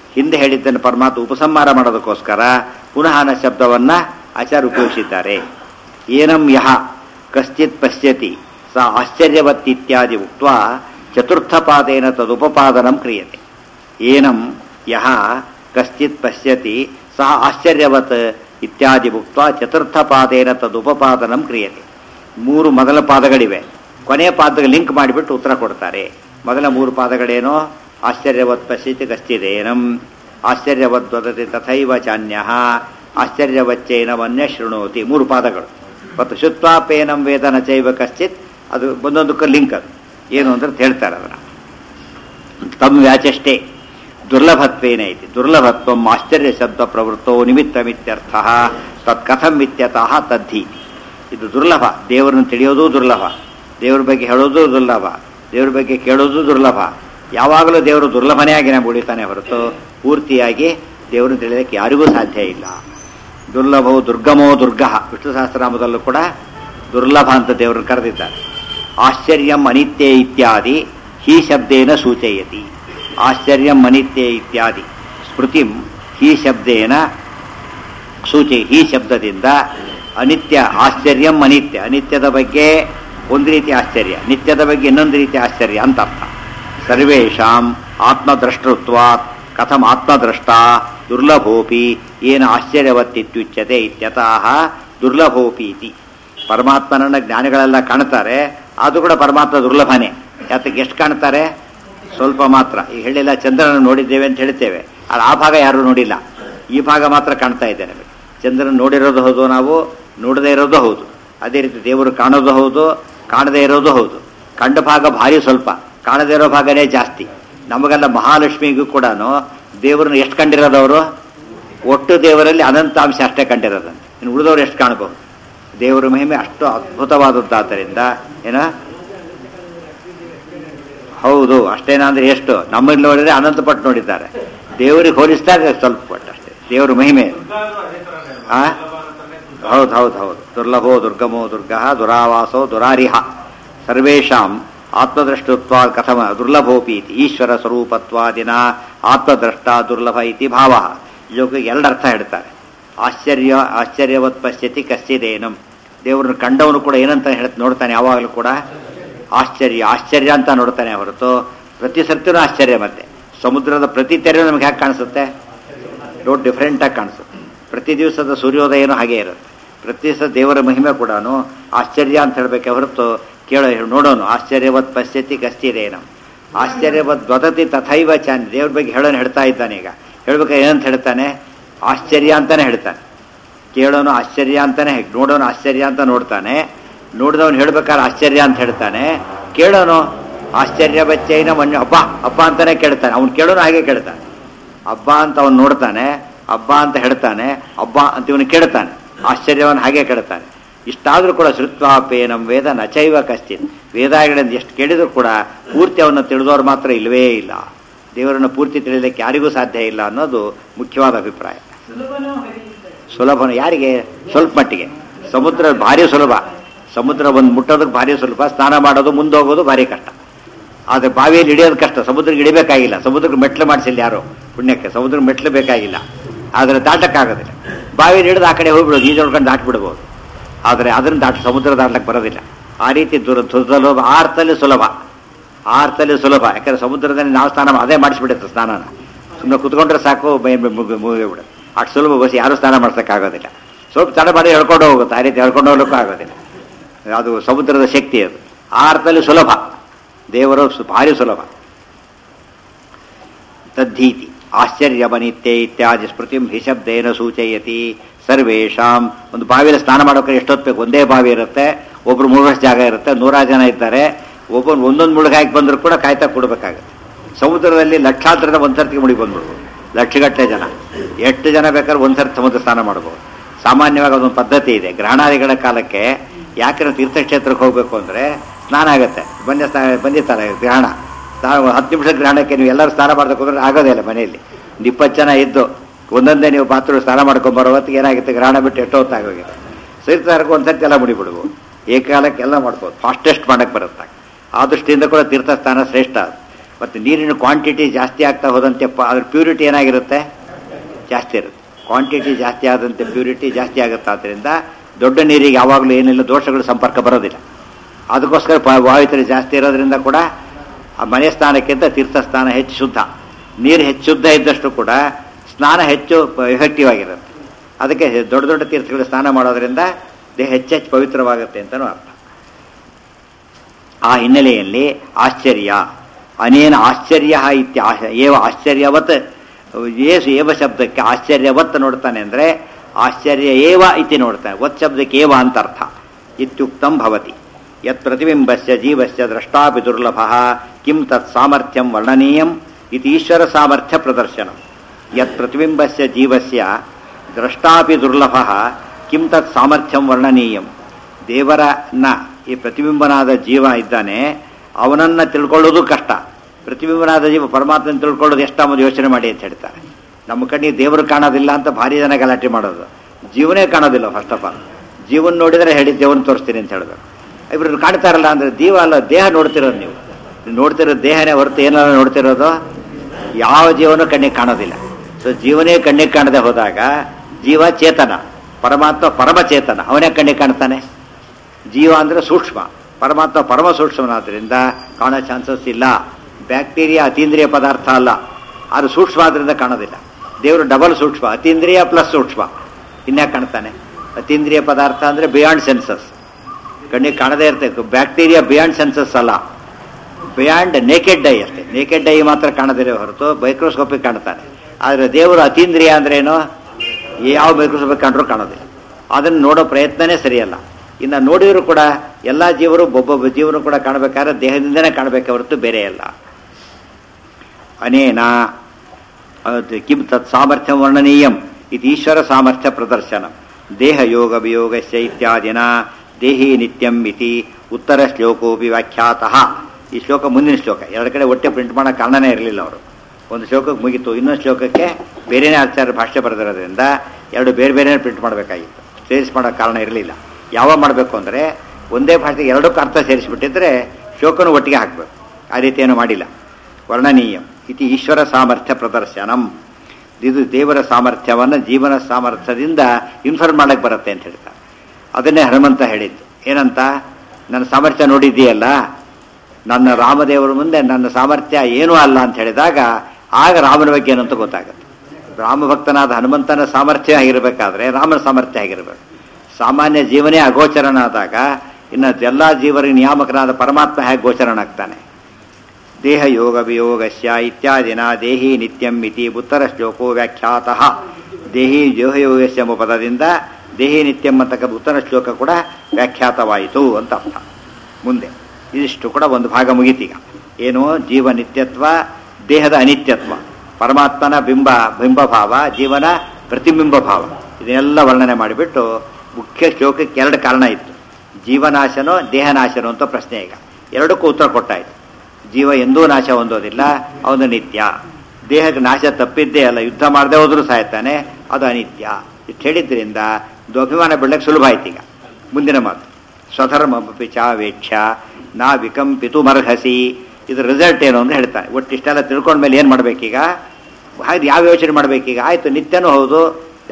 ಹಿಂದೆ ಹೇಳಿದ್ದನ್ನು ಪರಮಾತ್ಮ ಉಪಸಂಹಾರ ಮಾಡೋದಕ್ಕೋಸ್ಕರ ಪುನಃ ನ ಶಬ್ದವನ್ನು ಆಚಾರ್ಯ ಉಪಯೋಗಿಸಿದ್ದಾರೆ. ಏನಂ ಯಹ ಕಶ್ಚಿತ್ ಪಶ್ಯತಿ ಸ ಆಶ್ಚರ್ಯವತ್ ಇತ್ಯಾದಿ ಉಕ್ತ್ವಾ ಚತುರ್ಥ ಪಾದೇನ ತದುಪಪಾದನಂ ಕ್ರಿಯತೆ. ಏನಂ ಯಹ ಕಶ್ಚಿತ್ ಪಶ್ಯತಿ ಸಹ ಆಶ್ಚರ್ಯವತ್ ಇತ್ಯಾದಿ ಉಕ್ತ್ವಾ ಚತುರ್ಥ ಪಾದೇನ ತದುಪಪಾದನಂ ಕ್ರಿಯತೆ. ಮೂರು ಮೊದಲ ಪಾದಗಳಿವೆ, ಕೊನೆಯ ಪಾದಕ್ಕೆ ಲಿಂಕ್ ಮಾಡಿಬಿಟ್ಟು ಉತ್ತರ ಕೊಡ್ತಾರೆ. ಮೊದಲ ಮೂರು ಪಾದಗಳೇನೋ ಆಶ್ಚರ್ಯವತ್ ಪಶ್ಯತಿ ಕಶ್ಚಿದೇನಂ, ಆಶ್ಚರ್ಯವದ್ ವದತಿ ತಥೈವ ಚಾನ್ಯಃ, ಆಶ್ಚರ್ಯವಚ್ಚೇನಮನ್ಯ ಶೃಣೋತಿ. ಮೂರು ಪಾದಗಳು. ಮತ್ತು ಶುತ್ವಾಪೇನಂ ವೇದ ನ ಚೈವ ಕಶ್ಚಿತ್, ಅದು ಒಂದೊಂದಕ್ಕೆ ಲಿಂಕ್. ಅದು ಏನು ಅಂತ ಹೇಳ್ತಾರೆ ಅದನ್ನು. ತಮ್ಮ ವ್ಯಾಚಷ್ಟೇ ದುರ್ಲಭತ್ವೇನ ಇತಿ. ದುರ್ಲಭತ್ವಂ ಆಶ್ಚರ್ಯ ಶಬ್ದ ಪ್ರವೃತ್ತೋ ನಿಮಿತ್ತಮಿತ್ಯರ್ಥ. ತತ್ಕಥಂ ಇತ್ಯತಃ ತದ್ಧಿ. ಇದು ದುರ್ಲಭ. ದೇವರನ್ನು ತಿಳಿಯೋದು ದುರ್ಲಭ, ದೇವ್ರ ಬಗ್ಗೆ ಹೇಳೋದು ದುರ್ಲಭ, ದೇವ್ರ ಬಗ್ಗೆ ಕೇಳೋದು ದುರ್ಲಭ. ಯಾವಾಗಲೂ ದೇವರು ದುರ್ಲಭನೇ ಆಗಿ ನಾವು ಉಳಿತಾನೆ ಹೊರತು ಪೂರ್ತಿಯಾಗಿ ದೇವರನ್ನು ತಿಳಿಯೋಕ್ಕೆ ಯಾರಿಗೂ ಸಾಧ್ಯ ಇಲ್ಲ. ದುರ್ಲಭವು ದುರ್ಗಮೋ ದುರ್ಗ. ವಿಷ್ಣು ಸಹಸ್ರನಾಮದಲ್ಲೂ ಕೂಡ ದುರ್ಲಭ ಅಂತ ದೇವರನ್ನು ಕರೆದಿದ್ದಾರೆ. ಆಶ್ಚರ್ಯಂ ಅನಿತ್ಯ ಇತ್ಯಾದಿ ಹಿ ಶಬ್ದೇನ ಸೂಚಯತಿ. ಆಶ್ಚರ್ಯಂ ಅನಿತ್ಯ ಇತ್ಯಾದಿ ಸ್ಮೃತಿಂ ಹಿ ಶಬ್ದೇನ ಸೂಚಿ. ಹಿ ಶಬ್ದದಿಂದ ಅನಿತ್ಯ, ಆಶ್ಚರ್ಯಂ ಅನಿತ್ಯ, ಅನಿತ್ಯದ ಬಗ್ಗೆ ಒಂದು ರೀತಿ ಆಶ್ಚರ್ಯ, ನಿತ್ಯದ ಬಗ್ಗೆ ಇನ್ನೊಂದು ರೀತಿ ಆಶ್ಚರ್ಯ ಅಂತ ಅರ್ಥ. ಸರ್ವೇಷಾಂ ಆತ್ಮದ್ರಷ್ಟೃತ್ವಾತ್ ಕಥಂ ಆತ್ಮದ್ರಷ್ಟ ದುರ್ಲಭೋಪಿ ಏನ ಆಶ್ಚರ್ಯವತ್ತಿತ್ಯುಚ್ಯತೆ ಇತ್ಯತಃ ದುರ್ಲಭೋಪಿ ಇತಿ. ಪರಮಾತ್ಮನನ್ನ ಜ್ಞಾನಿಗಳೆಲ್ಲ ಕಾಣ್ತಾರೆ, ಅದು ಕೂಡ ಪರಮಾತ್ಮ ದುರ್ಲಭನೇ. ಯಾತಕ್ಕೆ? ಎಷ್ಟು ಕಾಣ್ತಾರೆ? ಸ್ವಲ್ಪ ಮಾತ್ರ. ಈಗ ಹೇಳಿಲ್ಲ ಚಂದ್ರನ ನೋಡಿದ್ದೇವೆ ಅಂತ ಹೇಳ್ತೇವೆ, ಆದರೆ ಆ ಭಾಗ ಯಾರೂ ನೋಡಿಲ್ಲ, ಈ ಭಾಗ ಮಾತ್ರ ಕಾಣ್ತಾ ಇದೆ ನಮಗೆ. ಚಂದ್ರನ ನೋಡಿರೋದು ಹೌದು, ನಾವು ನೋಡದೇ ಇರೋದು ಹೌದು. ಅದೇ ರೀತಿ ದೇವರು ಕಾಣೋದು ಹೌದು, ಕಾಣದೇ ಇರೋದು ಹೌದು. ಕಂಡ ಭಾಗ ಭಾರಿ ಸ್ವಲ್ಪ, ಕಾಣದೇ ಇರೋ ಭಾಗನೇ ಜಾಸ್ತಿ. ನಮಗೆಲ್ಲ ಮಹಾಲಕ್ಷ್ಮಿಗೂ ಕೂಡ ದೇವರನ್ನ ಎಷ್ಟು ಕಂಡಿರೋದವರು? ಒಟ್ಟು ದೇವರಲ್ಲಿ ಅನಂತಾಂಶ ಅಷ್ಟೇ ಕಂಡಿರೋದಂತೆ. ಇನ್ನು ಉಳಿದವರು ಎಷ್ಟು ಕಾಣಬಹುದು? ದೇವರ ಮಹಿಮೆ ಅಷ್ಟು ಅದ್ಭುತವಾದದ್ದಾದ್ದರಿಂದ ಏನ ಹೌದು. ಅಷ್ಟೇನಾ ಅಂದ್ರೆ ಎಷ್ಟು? ನಮ್ಮಲ್ಲಿ ನೋಡಿದ್ರೆ ಅನಂತ ಪಟ್ಟು ನೋಡಿದ್ದಾರೆ, ದೇವರಿಗೆ ಹೋಲಿಸಿದಾಗ ಸ್ವಲ್ಪ ಪಟ್ಟು ಅಷ್ಟೇ ದೇವರ ಮಹಿಮೆ. ಹೌದು ಹೌದು ಹೌದು. ದುರ್ಲಭೋ ದುರ್ಗಮೋ ದುರ್ಗ ದುರಾವಾಸೋ ದುರಾರಿಹ. ಸರ್ವೇಷಾಂ ಆತ್ಮದ್ರಷ್ಟೃತ್ವ ಕಥಮ ದುರ್ಲಭೋಪಿ ಇತಿ. ಈಶ್ವರ ಸ್ವರೂಪತ್ವಾದಿನ ಆತ್ಮದ್ರಷ್ಟ ದುರ್ಲಭ ಇತಿ ಭಾವ. ಇದಕ್ಕೆ ಎರಡು ಅರ್ಥ ಹೇಳ್ತಾರೆ. ಆಶ್ಚರ್ಯವತ್ ಪಶ್ಯತಿ ಕಶ್ಚಿದೇನಂ. ದೇವರನ್ನು ಕಂಡವನು ಕೂಡ ಏನಂತ ನೋಡ್ತಾನೆ, ಯಾವಾಗಲೂ ಕೂಡ ಆಶ್ಚರ್ಯ ಅಂತ ನೋಡ್ತಾನೆ ಹೊರತು ಪ್ರತಿ ಸರ್ತಿನೂ ಆಶ್ಚರ್ಯ. ಮತ್ತೆ ಸಮುದ್ರದ ಪ್ರತಿ ತೆರೆಯೂ ನಮಗೆ ಹೇಗೆ ಕಾಣಿಸುತ್ತೆ? ರೋಡ್ ಡಿಫ್ರೆಂಟಾಗಿ ಕಾಣಿಸುತ್ತೆ. ಪ್ರತಿ ದಿವಸದ ಸೂರ್ಯೋದಯನೂ ಹಾಗೆ ಇರುತ್ತೆ. ಪ್ರತಿ ದಿವಸ ದೇವರ ಮಹಿಮೆ ಕೂಡ ಆಶ್ಚರ್ಯ ಅಂತ ಹೇಳಬೇಕೆ ಹೊರತು ನೋಡೋನು ಆಶ್ಚರ್ಯವತ್ ಪಶ್ಯತಿ ಕಶ್ಚಿದೇನಂ, ಆಶ್ಚರ್ಯವತ್ ವದತಿ ತಥೈವ ಚಾನ್. ದೇವ್ರ ಬಗ್ಗೆ ಹೇಳೋನು ಹೇಳ್ತಾ ಇದ್ದಾನೆ. ಈಗ ಹೇಳ್ಬೇಕಾದ್ರೆ ಏನಂತ ಹೇಳ್ತಾನೆ? ಆಶ್ಚರ್ಯ ಅಂತಾನೆ ಹೇಳ್ತಾನೆ. ಕೇಳೋನು ಆಶ್ಚರ್ಯ ಅಂತಾನೆ, ನೋಡೋನು ಆಶ್ಚರ್ಯ ಅಂತ ನೋಡ್ತಾನೆ. ನೋಡಿದವನು ಹೇಳ್ಬೇಕಾದ್ರೆ ಆಶ್ಚರ್ಯ ಅಂತ ಹೇಳ್ತಾನೆ. ಕೇಳೋನು ಆಶ್ಚರ್ಯ ಬಚ್ಚೈನ ಮಣ್ಣು ಹಬ್ಬ ಹಬ್ಬ ಅಂತಾನೆ ಕೇಳ್ತಾನೆ. ಅವ್ನು ಕೇಳೋನು ಹಾಗೆ ಕೇಳ್ತಾನೆ. ಹಬ್ಬ ಅಂತ ಅವನು ನೋಡ್ತಾನೆ, ಹಬ್ಬ ಅಂತ ಹೇಳ್ತಾನೆ, ಹಬ್ಬ ಅಂತ ಇವನು ಕೇಳ್ತಾನೆ. ಆಶ್ಚರ್ಯವನ್ನು ಹಾಗೆ ಕೇಳ್ತಾನೆ. ಇಷ್ಟಾದರೂ ಕೂಡ ಶ್ರುತ್ವಾಪೇನಂ ವೇದ ನಚೈವ ಕಶ್ಚಿತ್. ವೇದಾಗಳಿಂದ ಎಷ್ಟು ಕೇಳಿದ್ರು ಕೂಡ ಪೂರ್ತಿ ಅವನ್ನ ತಿಳಿದವರು ಮಾತ್ರ ಇಲ್ಲವೇ ಇಲ್ಲ. ದೇವರನ್ನು ಪೂರ್ತಿ ತಿಳಿಯಲಿಕ್ಕೆ ಯಾರಿಗೂ ಸಾಧ್ಯ ಇಲ್ಲ ಅನ್ನೋದು ಮುಖ್ಯವಾದ ಅಭಿಪ್ರಾಯ. ಸುಲಭನು ಯಾರಿಗೆ? ಸ್ವಲ್ಪ ಮಟ್ಟಿಗೆ. ಸಮುದ್ರ ಭಾರಿ ಸುಲಭ. ಸಮುದ್ರ ಒಂದು ಮುಟ್ಟೋದಕ್ಕೆ ಭಾರಿ ಸುಲಭ, ಸ್ನಾನ ಮಾಡೋದು ಮುಂದೆ ಹೋಗೋದು ಭಾರಿ ಕಷ್ಟ. ಆದರೆ ಬಾವಿಯಲ್ಲಿ ಇಳಿಯೋದು ಕಷ್ಟ. ಸಮುದ್ರಕ್ಕೆ ಇಳಿಬೇಕಾಗಿಲ್ಲ, ಸಮುದ್ರಕ್ಕೆ ಮೆಟ್ಲು ಮಾಡಿಸಿಲ್ಲ ಯಾರು ಪುಣ್ಯಕ್ಕೆ. ಸಮುದ್ರಕ್ಕೆ ಮೆಟ್ಲು ಬೇಕಾಗಿಲ್ಲ, ಆದರೆ ದಾಟಕ್ಕಾಗೋದಿಲ್ಲ. ಬಾವಿಯಲ್ಲಿ ಹಿಡಿದು ಆ ಕಡೆ ಹೋಗ್ಬಿಡೋದು, ಈಜೊಡ್ಕೊಂಡು ದಾಟ್ಬಿಡ್ಬೋದು. ಆದರೆ ಅದನ್ನು ಸಮುದ್ರ ದಾಟ್ಲಕ್ಕೆ ಬರೋದಿಲ್ಲ. ಆ ರೀತಿ ಸುಲಭ. ಆರ್ತಲ್ಲಿ ಸುಲಭ, ಆರ್ತಲ್ಲಿ ಸುಲಭ. ಯಾಕಂದರೆ ಸಮುದ್ರದಲ್ಲಿ ನಾವು ಸ್ನಾನ ಅದೇ ಮಾಡಿಸ್ಬಿಡುತ್ತೆ. ಸ್ನಾನನ ಸುಮ್ಮನೆ ಕುತ್ಕೊಂಡ್ರೆ ಸಾಕು, ಮುಗಿಬಿಡುತ್ತೆ. ಅಷ್ಟು ಸುಲಭ ಬಸ್ ಯಾರೂ ಸ್ನಾನ ಮಾಡ್ಸೋಕ್ಕಾಗೋದಿಲ್ಲ. ಸ್ವಲ್ಪ ತಡ ಮಾಡಿ ಹೇಳ್ಕೊಂಡು ಹೋಗುತ್ತೆ. ಆ ರೀತಿ ಹೇಳ್ಕೊಂಡು ಹೋಗ್ಲಿಕ್ಕೂ ಆಗೋದಿಲ್ಲ. ಅದು ಸಮುದ್ರದ ಶಕ್ತಿ. ಅದು ಆ ಅರ್ಥದಲ್ಲಿ ಸುಲಭ. ದೇವರು ಭಾರಿ ಸುಲಭ. ತದ್ಧೀತಿ ಆಶ್ಚರ್ಯವನಿತ್ಯ ಇತ್ಯಾದಿ ಸ್ಮೃತಿಂ ಹಿಶಬ್ದೇನ ಸೂಚಯತಿ. ಸರ್ವೇಷಾಂ. ಒಂದು ಬಾವಿಯಲ್ಲಿ ಸ್ನಾನ ಮಾಡೋಕೆ ಎಷ್ಟೊತ್ತು ಬೇಕು? ಒಂದೇ ಬಾವಿ ಇರುತ್ತೆ, ಒಬ್ರು ಮುಳುಗಷ್ಟು ಜಾಗ ಇರುತ್ತೆ, 100 ಜನ ಇದ್ದಾರೆ. ಒಬ್ಬರು ಒಂದೊಂದು ಮುಳುಗಾಕಿ ಬಂದರೂ ಕೂಡ ಕಾಯ್ತಾ ಕೊಡಬೇಕಾಗುತ್ತೆ. ಸಮುದ್ರದಲ್ಲಿ ಲಕ್ಷಾಂತರದ ಒಂದ್ಸರ್ತಿಗೆ ಮುಳುಗಿ ಬಂದ್ಬಿಡ್ಬೋದು, ಲಕ್ಷಗಟ್ಟಲೆ ಜನ. ಎಷ್ಟು ಜನ ಬೇಕಾದ್ರೆ ಒಂದ್ಸರ್ತಿ ಸಮುದ್ರ ಸ್ನಾನ ಮಾಡ್ಬೋದು. ಸಾಮಾನ್ಯವಾಗಿ ಅದೊಂದು ಪದ್ಧತಿ ಇದೆ. ಗ್ರಹಣಾದಿಗಳ ಕಾಲಕ್ಕೆ ಯಾಕೆ ನಾವು ತೀರ್ಥಕ್ಷೇತ್ರಕ್ಕೆ ಹೋಗಬೇಕು ಅಂದರೆ ಸ್ನಾನ ಆಗುತ್ತೆ. ಬಂದಿರ್ತಾರೆ ಗ್ರಹಣ, 10 ನಿಮಿಷದ ಗ್ರಹಣಕ್ಕೆ ನೀವು ಎಲ್ಲರೂ ಸ್ನಾನ ಮಾಡ್ಬೇಕು ಅಂದ್ರೆ ಆಗೋದೇ ಇಲ್ಲ. ಮನೆಯಲ್ಲಿ 20 ಜನ ಇದ್ದು ಒಂದೊಂದೇ ನೀವು ಬಾತ್ರೂಮ್ ಸ್ನಾನ ಮಾಡ್ಕೊಂಬರೋ ಹೊತ್ತಿಗೆ ಏನಾಗುತ್ತೆ, ಗ್ರಹಣ ಬಿಟ್ಟು ಎಷ್ಟೋ ಹೊತ್ತಾಗೋಗಿದೆ. ತೀರ್ಥಕ್ಕೆ ಒಂದ್ಸರ್ತಿ ಎಲ್ಲ ಮುಡಿಬಿಡ್ಬೋದು. ಏಕಾಲಕ್ಕೆ ಎಲ್ಲ ಮಾಡ್ಬೋದು, ಫಾಸ್ಟೆಸ್ಟ್ ಮಾಡೋಕ್ಕೆ ಬರುತ್ತೆ. ಆ ದೃಷ್ಟಿಯಿಂದ ಕೂಡ ತೀರ್ಥಸ್ಥಾನ ಶ್ರೇಷ್ಠ. ಮತ್ತು ನೀರಿನ ಕ್ವಾಂಟಿಟಿ ಜಾಸ್ತಿ ಆಗ್ತಾ ಹೋದಂತೆ ಅದ್ರ ಪ್ಯೂರಿಟಿ ಏನಾಗಿರುತ್ತೆ, ಜಾಸ್ತಿ ಇರುತ್ತೆ. ಕ್ವಾಂಟಿಟಿ ಜಾಸ್ತಿ ಆದಂತೆ ಪ್ಯೂರಿಟಿ ಜಾಸ್ತಿ ಆಗುತ್ತೆ. ಆದ್ದರಿಂದ ದೊಡ್ಡ ನೀರಿಗೆ ಯಾವಾಗಲೂ ಏನಿಲ್ಲ ದೋಷಗಳು ಸಂಪರ್ಕ ಬರೋದಿಲ್ಲ. ಅದಕ್ಕೋಸ್ಕರ ಪವಿತ್ರ ಜಾಸ್ತಿ ಇರೋದ್ರಿಂದ ಕೂಡ ಆ ಮನೆ ಸ್ನಾನಕ್ಕಿಂತ ತೀರ್ಥ ಸ್ನಾನ ಹೆಚ್ಚು ಶುದ್ಧ. ನೀರು ಹೆಚ್ಚು ಶುದ್ಧ ಇದ್ದಷ್ಟು ಕೂಡ ಸ್ನಾನ ಹೆಚ್ಚು ಎಫೆಕ್ಟಿವ್ ಆಗಿರುತ್ತೆ. ಅದಕ್ಕೆ ದೊಡ್ಡ ದೊಡ್ಡ ತೀರ್ಥಗಳು ಸ್ನಾನ ಮಾಡೋದ್ರಿಂದ ದೇಹ ಹೆಚ್ಚೆಚ್ಚು ಪವಿತ್ರವಾಗುತ್ತೆ ಅಂತಲೂ ಅರ್ಥ. ಆ ಹಿನ್ನೆಲೆಯಲ್ಲಿ ಆಶ್ಚರ್ಯ ಅನೇನ ಆಶ್ಚರ್ಯ ಏವ ಆಶ್ಚರ್ಯವತ್ ಏಸು ಏವ ಶಬ್ದಕ್ಕೆ ಆಶ್ಚರ್ಯವತ್ ನೋಡ್ತಾನೆ ಅಂದರೆ ಆಶ್ಚರ್ಯ ಏವ ಇತಿ ನೋಡ್ತಾನೆ. ವತ್ ಶಬ್ದಕ್ಕೆ ಏವ ಅಂತ ಅರ್ಥ. ಇತ್ಯುಕ್ತಂ ಭವತಿ ಯತ್ ಪ್ರತಿಬಿಂಬಸ್ಯ ಜೀವಸ್ಯ ದ್ರಷ್ಟಾಪಿ ದುರ್ಲಭ ಕಿಂ ತತ್ ಸಾಮರ್ಥ್ಯಂ ವರ್ಣನೀಯಂ ಇತಿ ಈಶ್ವರ ಸಾಮರ್ಥ್ಯ ಪ್ರದರ್ಶನ. ಯತ್ ಪ್ರತಿಬಿಂಬಸ್ಯ ಜೀವಸ್ಯ ದ್ರಷ್ಟಾಪಿ ದುರ್ಲಭ ಕಿಂ ತತ್ ಸಾಮರ್ಥ್ಯಂ ವರ್ಣನೀಯಂ. ದೇವರನ್ನ ಈ ಪ್ರತಿಬಿಂಬನಾದ ಜೀವ ಇದ್ದಾನೆ, ಅವನನ್ನು ತಿಳ್ಕೊಳ್ಳೋದು ಕಷ್ಟ. ಪ್ರತಿಬಿಂಬನಾದ ಜೀವ ಪರಮಾತ್ಮನ ತಿಳ್ಕೊಳ್ಳೋದು ಎಷ್ಟಾಮದು ಯೋಚನೆ ಮಾಡಿ ಅಂತ ಹೇಳ್ತಾರೆ. ನಮ್ಮ ಕಣ್ಣಿಗೆ ದೇವರು ಕಾಣೋದಿಲ್ಲ ಅಂತ ಭಾರಿ ಜನ ಗಲಾಟೆ ಮಾಡೋದು. ಜೀವನೇ ಕಾಣೋದಿಲ್ಲ. ಫಸ್ಟ್ ಆಫ್ ಆಲ್ ಜೀವನ ನೋಡಿದರೆ ಹೇಳಿ ದೇವನ ತೋರಿಸ್ತೀನಿ ಅಂತ ಹೇಳಿದ್ರು. ಇಬ್ಬರು ಕಾಣ್ತಾರಲ್ಲ ಅಂದರೆ ಜೀವ ಅಲ್ಲ, ದೇಹ ನೋಡ್ತಿರೋದು. ನೀವು ನೋಡ್ತಿರೋದು ದೇಹನೇ ಹೊರತು ಏನಾದ್ರು ನೋಡ್ತಿರೋದು ಯಾವ ಜೀವನೂ ಕಣ್ಣಿಗೆ ಕಾಣೋದಿಲ್ಲ. ಸೊ ಜೀವನೇ ಕಣ್ಣಿಗೆ ಕಾಣದೆ ಹೋದಾಗ ಜೀವ ಚೇತನ, ಪರಮಾತ್ಮ ಪರಮಚೇತನ, ಅವನೇ ಕಣ್ಣಿಗೆ ಕಾಣ್ತಾನೆ. ಜೀವ ಅಂದರೆ ಸೂಕ್ಷ್ಮ, ಪರಮಾತ್ಮ ಪರಮ ಸೂಕ್ಷ್ಮನಾದ್ರಿಂದ ಕಾಣೋ ಚಾನ್ಸಸ್ ಇಲ್ಲ. ಬ್ಯಾಕ್ಟೀರಿಯಾ ಅತೀಂದ್ರಿಯ ಪದಾರ್ಥ ಅಲ್ಲ, ಅದು ಸೂಕ್ಷ್ಮ ಆದ್ರಿಂದ ಕಾಣೋದಿಲ್ಲ. ದೇವರು ಡಬಲ್ ಸೂಕ್ಷ್ಮ, ಅತೀಂದ್ರಿಯ ಪ್ಲಸ್ ಸೂಕ್ಷ್ಮ. ಇನ್ಯಾಕೆ ಕಾಣ್ತಾನೆ? ಅತೀಂದ್ರಿಯ ಪದಾರ್ಥ ಅಂದರೆ ಬಿಯಾಂಡ್ ಸೆನ್ಸಸ್, ಕಣ್ಣಿಗೆ ಕಾಣದೇ ಇರ್ತೈತೆ. ಬ್ಯಾಕ್ಟೀರಿಯಾ ಬಿಯಾಂಡ್ ಸೆನ್ಸಸ್ ಅಲ್ಲ, ಬಿಯಾಂಡ್ ನೇಕೆಡ್ ಡೈ ಅಷ್ಟೇ. ನೇಕೆಡ್ ಡೈ ಮಾತ್ರ ಕಾಣದಿರೋ ಹೊರತು ಮೈಕ್ರೋಸ್ಕೋಪಿಗೆ ಕಾಣ್ತಾನೆ. ಆದರೆ ದೇವರು ಅತೀಂದ್ರಿಯ ಅಂದ್ರೇನು? ಯಾವ ಮೈಕ್ರೋಸ್ಕೋಪಿಗೆ ಕಂಡ್ರೂ ಕಾಣೋದಿಲ್ಲ. ಅದನ್ನು ನೋಡೋ ಪ್ರಯತ್ನನೇ ಸರಿಯಲ್ಲ. ಇನ್ನು ನೋಡಿದ್ರು ಕೂಡ ಎಲ್ಲ ಜೀವರು ಒಬ್ಬೊಬ್ಬ ಜೀವನು ಕೂಡ ಕಾಣಬೇಕಾದ್ರೆ ದೇಹದಿಂದನೇ ಕಾಣಬೇಕೆ ಹೊರತು ಬೇರೆ ಅಲ್ಲ. ಅನೇನ ಕಿಂ ತತ್ ಸಾಮರ್ಥ್ಯ ವರ್ಣನೀಯಂ ಇದು ಈಶ್ವರ ಸಾಮರ್ಥ್ಯ ಪ್ರದರ್ಶನ. ದೇಹ ಯೋಗ ವಿಯೋಗಸ್ಯ ಇತ್ಯಾದಿನ ದೇಹಿ ನಿತ್ಯಂ ಇತಿ ಉತ್ತರ ಶ್ಲೋಕೋಪಿ ವ್ಯಾಖ್ಯಾತಃ. ಈ ಶ್ಲೋಕ ಮುಂದಿನ ಶ್ಲೋಕ. ಎರಡು ಕಡೆ ಒಟ್ಟೆ ಪ್ರಿಂಟ್ ಮಾಡೋ ಕಾರಣನೇ ಇರಲಿಲ್ಲ ಅವರು. ಒಂದು ಶ್ಲೋಕಕ್ಕೆ ಮುಗಿತು, ಇನ್ನೊಂದು ಶ್ಲೋಕಕ್ಕೆ ಬೇರೆಯೇ ಆಚಾರ್ಯ ಭಾಷ್ಯ ಬರೆದಿರೋದ್ರಿಂದ ಎರಡು ಬೇರೆ ಬೇರೆ ಪ್ರಿಂಟ್ ಮಾಡಬೇಕಾಗಿತ್ತು. ಸೇರಿಸಿ ಮಾಡೋ ಕಾರಣ ಇರಲಿಲ್ಲ. ಯಾವಾಗ ಮಾಡಬೇಕು ಅಂದರೆ ಒಂದೇ ಭಾಷೆಗೆ ಎರಡಕ್ಕೂ ಅರ್ಥ ಸೇರಿಸಿಬಿಟ್ಟಿದ್ರೆ ಶ್ಲೋಕನೂ ಒಟ್ಟಿಗೆ ಹಾಕಬೇಕು. ಆ ರೀತಿಯನ್ನು ಮಾಡಿಲ್ಲ. ವರ್ಣನೀಯಂ ಇತಿ ಈಶ್ವರ ಸಾಮರ್ಥ್ಯ ಪ್ರದರ್ಶನಂ. ಇದು ದೇವರ ಸಾಮರ್ಥ್ಯವನ್ನು ಜೀವನ ಸಾಮರ್ಥ್ಯದಿಂದ ಇನ್ಫಾರ್ಮ್ ಮಾಡಕ್ಕೆ ಬರುತ್ತೆ ಅಂತ ಹೇಳ್ತಾರೆ. ಅದನ್ನೇ ಹನುಮಂತ ಹೇಳಿದ್ದು. ಏನಂತ? ನನ್ನ ಸಾಮರ್ಥ್ಯ ನೋಡಿದ್ದೀಯಲ್ಲ, ನನ್ನ ರಾಮದೇವರ ಮುಂದೆ ನನ್ನ ಸಾಮರ್ಥ್ಯ ಏನೂ ಅಲ್ಲ ಅಂತ ಹೇಳಿದಾಗ ಆಗ ರಾಮನ ಬಗ್ಗೆ ಏನಂತ ಗೊತ್ತಾಗುತ್ತೆ. ರಾಮಭಕ್ತನಾದ ಹನುಮಂತನ ಸಾಮರ್ಥ್ಯ ಆಗಿರಬೇಕಾದ್ರೆ ರಾಮನ ಸಾಮರ್ಥ್ಯ ಆಗಿರಬೇಕು. ಸಾಮಾನ್ಯ ಜೀವನೇ ಅಗೋಚರನಾದಾಗ ಇನ್ನು ಎಲ್ಲ ಜೀವರಿಗೆ ನಿಯಾಮಕನಾದ ಪರಮಾತ್ಮ ಹೇಗೆ ಗೋಚರನಾಗ್ತಾನೆ? ದೇಹ ಯೋಗ ವಿಯೋಗಸ್ಯ ಇತ್ಯಾದಿನ ದೇಹಿ ನಿತ್ಯಂ ಇತಿ ಉತ್ತರ ಶ್ಲೋಕೋ ವ್ಯಾಖ್ಯಾತಃ. ದೇಹಿ ದೇಹಯೋಗಸ್ಯ ಎಂಬ ಪದದಿಂದ ದೇಹಿ ನಿತ್ಯಂ ಅಂತಕ್ಕ ಉತ್ತರ ಶ್ಲೋಕ ಕೂಡ ವ್ಯಾಖ್ಯಾತವಾಯಿತು ಅಂತ ಅರ್ಥ. ಮುಂದೆ ಇದಿಷ್ಟು ಕೂಡ ಒಂದು ಭಾಗ ಮುಗಿತೀಗ. ಏನು? ಜೀವ ನಿತ್ಯತ್ವ, ದೇಹದ ಅನಿತ್ಯತ್ವ, ಪರಮಾತ್ಮನ ಬಿಂಬಭಾವ, ಜೀವನ ಪ್ರತಿಬಿಂಬ ಭಾವ, ಇದನ್ನೆಲ್ಲ ವರ್ಣನೆ ಮಾಡಿಬಿಟ್ಟು ಮುಖ್ಯ ಶ್ಲೋಕಕ್ಕೆ ಎರಡು ಕಾರಣ ಇತ್ತು. ಜೀವನಾಶನೋ ದೇಹನಾಶನೋ ಅಂತ ಪ್ರಶ್ನೆ. ಈಗ ಎರಡಕ್ಕೂ ಉತ್ತರ ಕೊಟ್ಟಾಯಿತು. ಜೀವ ಎಂದೂ ನಾಶ ಹೊಂದೋದಿಲ್ಲ, ಅವನು ನಿತ್ಯ. ದೇಹಕ್ಕೆ ನಾಶ ತಪ್ಪಿದ್ದೇ ಅಲ್ಲ, ಯುದ್ಧ ಮಾಡದೆ ಹೋದ್ರೂ ಸಾಯ್ತಾನೆ, ಅದು ಅನಿತ್ಯ. ಇಷ್ಟು ಹೇಳಿದ್ರಿಂದ ಅಭಿಮಾನ ಬೆಳ್ಳಕ್ಕೆ ಸುಲಭ ಆಯ್ತು. ಈಗ ಮುಂದಿನ ಮಾತು ಸ್ವಧರ್ಮಪಿ ಚಾವೇಕ್ಷ ನಾ ವಿಕಂಪಿತು ಮರ್ಹಸಿ. ಇದ್ರ ರಿಸಲ್ಟ್ ಏನು ಅಂತ ಹೇಳ್ತಾನೆ. ಒಟ್ಟು ಇಷ್ಟೆಲ್ಲ ತಿಳ್ಕೊಂಡ್ಮೇಲೆ ಏನು ಮಾಡಬೇಕೀಗ? ಹಾಗೆ ಯಾವ ಯೋಚನೆ ಮಾಡಬೇಕೀಗ? ಆಯಿತು, ನಿತ್ಯನೂ ಹೌದು,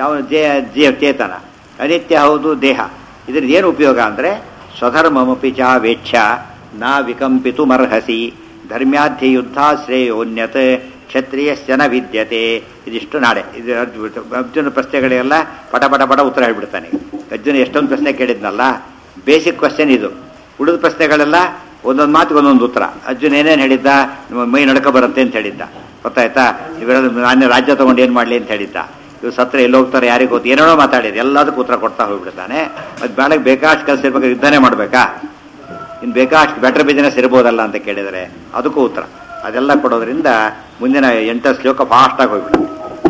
ಯಾವ ಚೇತನ, ಅನಿತ್ಯ ಹೌದು ದೇಹ. ಇದ್ರದ್ದು ಏನು ಉಪಯೋಗ ಅಂದರೆ ಸ್ವಧರ್ಮಮಪಿ ಚಾವೇಕ್ಷ ನಾ ವಿಕಂಪಿತು ಮರ್ಹಸಿ ಧರ್ಮ್ಯಾಧ್ಯ ಯುದ್ಧ ಶ್ರೇಯೋನ್ಯತ್ ಕ್ಷತ್ರಿಯಶ್ಚನ ವಿದ್ಯತೆ. ಇದಿಷ್ಟು ನಾಳೆ ಇದು ಅರ್ಜುನ ಪ್ರಶ್ನೆಗಳಿಗೆಲ್ಲ ಪಟ ಪಟ ಪಟ ಉತ್ತರ ಹೇಳ್ಬಿಡ್ತಾನೆ. ಅರ್ಜುನ ಎಷ್ಟೊಂದು ಪ್ರಶ್ನೆ ಕೇಳಿದ್ನಲ್ಲ, ಬೇಸಿಕ್ ಕ್ವಶನ್ ಇದು. ಉಳಿದ ಪ್ರಶ್ನೆಗಳೆಲ್ಲ ಒಂದೊಂದು ಮಾತಿಗೆ ಒಂದೊಂದು ಉತ್ತರ. ಅರ್ಜುನ ಏನೇನು ಹೇಳಿದ್ದ? ನಿಮ್ಮ ಮೈ ನಡ್ಕ ಬರುತ್ತೆ ಅಂತ ಹೇಳಿದ್ದ, ಗೊತ್ತಾಯ್ತಾ? ಇವೆಲ್ಲ ನಾನೇ ರಾಜ್ಯ ತೊಗೊಂಡು ಏನು ಮಾಡಲಿ ಅಂತ ಹೇಳಿದ್ದ. ಇವು ಸತ್ರ ಎಲ್ಲಿ ಹೋಗ್ತಾರೆ ಯಾರಿಗೆ ಗೊತ್ತು, ಏನೇನೋ ಮಾತಾಡಿದ್ರು. ಎಲ್ಲದಕ್ಕೂ ಉತ್ತರ ಕೊಡ್ತಾ ಹೋಗ್ಬಿಡ್ತಾನೆ. ಅದು ಬೇಡಕ್ಕೆ ಬೇಕಾಷ್ಟು ಕೆಲಸ ಇರ್ಬೇಕು, ಯುದ್ಧನೇ ಮಾಡಬೇಕಾ? ಇನ್ನು ಬೇಕಾಷ್ಟು ಬೆಟರ್ ಬಿಸ್ನೆಸ್ ಇರ್ಬೋದಲ್ಲ ಅಂತ ಕೇಳಿದರೆ ಅದಕ್ಕೂ ಉತ್ತರ. ಅದೆಲ್ಲ ಕೊಡೋದ್ರಿಂದ ಮುಂದಿನ 8 ಶ್ಲೋಕ ಫಾಸ್ಟಾಗಿ ಹೋಗ್ಬಿಡುತ್ತೆ.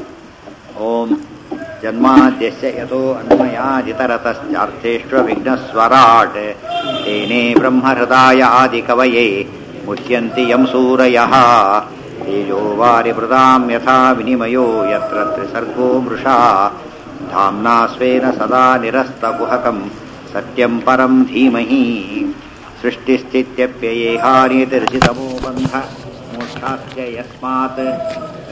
ಓಂ ಜನ್ಮಾದ್ಯಸ್ಯ ಯತೋ ಅನ್ಮಯಾದಿತರತಶ್ಚಾರ್ಥೇಶ್ವ ವಿಘ್ನಸ್ವರಾಟ್ ತೇನೇ ಬ್ರಹ್ಮಹೃದಾಯ ಆದಿಕವಯೇ ಮುಚ್ಯಂತಿ ಯಂ ಸೂರಯಃ ತೇಜೋ ವಾರಿಮೃದಾಂ ಯಥಾ ವಿನಿಮಯೋ ಯತ್ರ ತ್ರಿಸರ್ಗೋ ಮೃಷಾ ಧಾಮ್ನಾ ಸ್ವೇನ ಸದಾ ನಿರಸ್ತಕುಹಕಂ ಸತ್ಯಂ ಪರಂ ಧೀಮಹಿ ಸೃಷ್ಟಿಸ್ಥಿತ್ಯಪ್ಯಯೇಹಾನಿತಿರ್ಷಿತಮೋ ಬಂಧ ಮೋಕ್ಷ ಸಾಕ್ಷಾತ್ ಯಸ್ಮಾತ್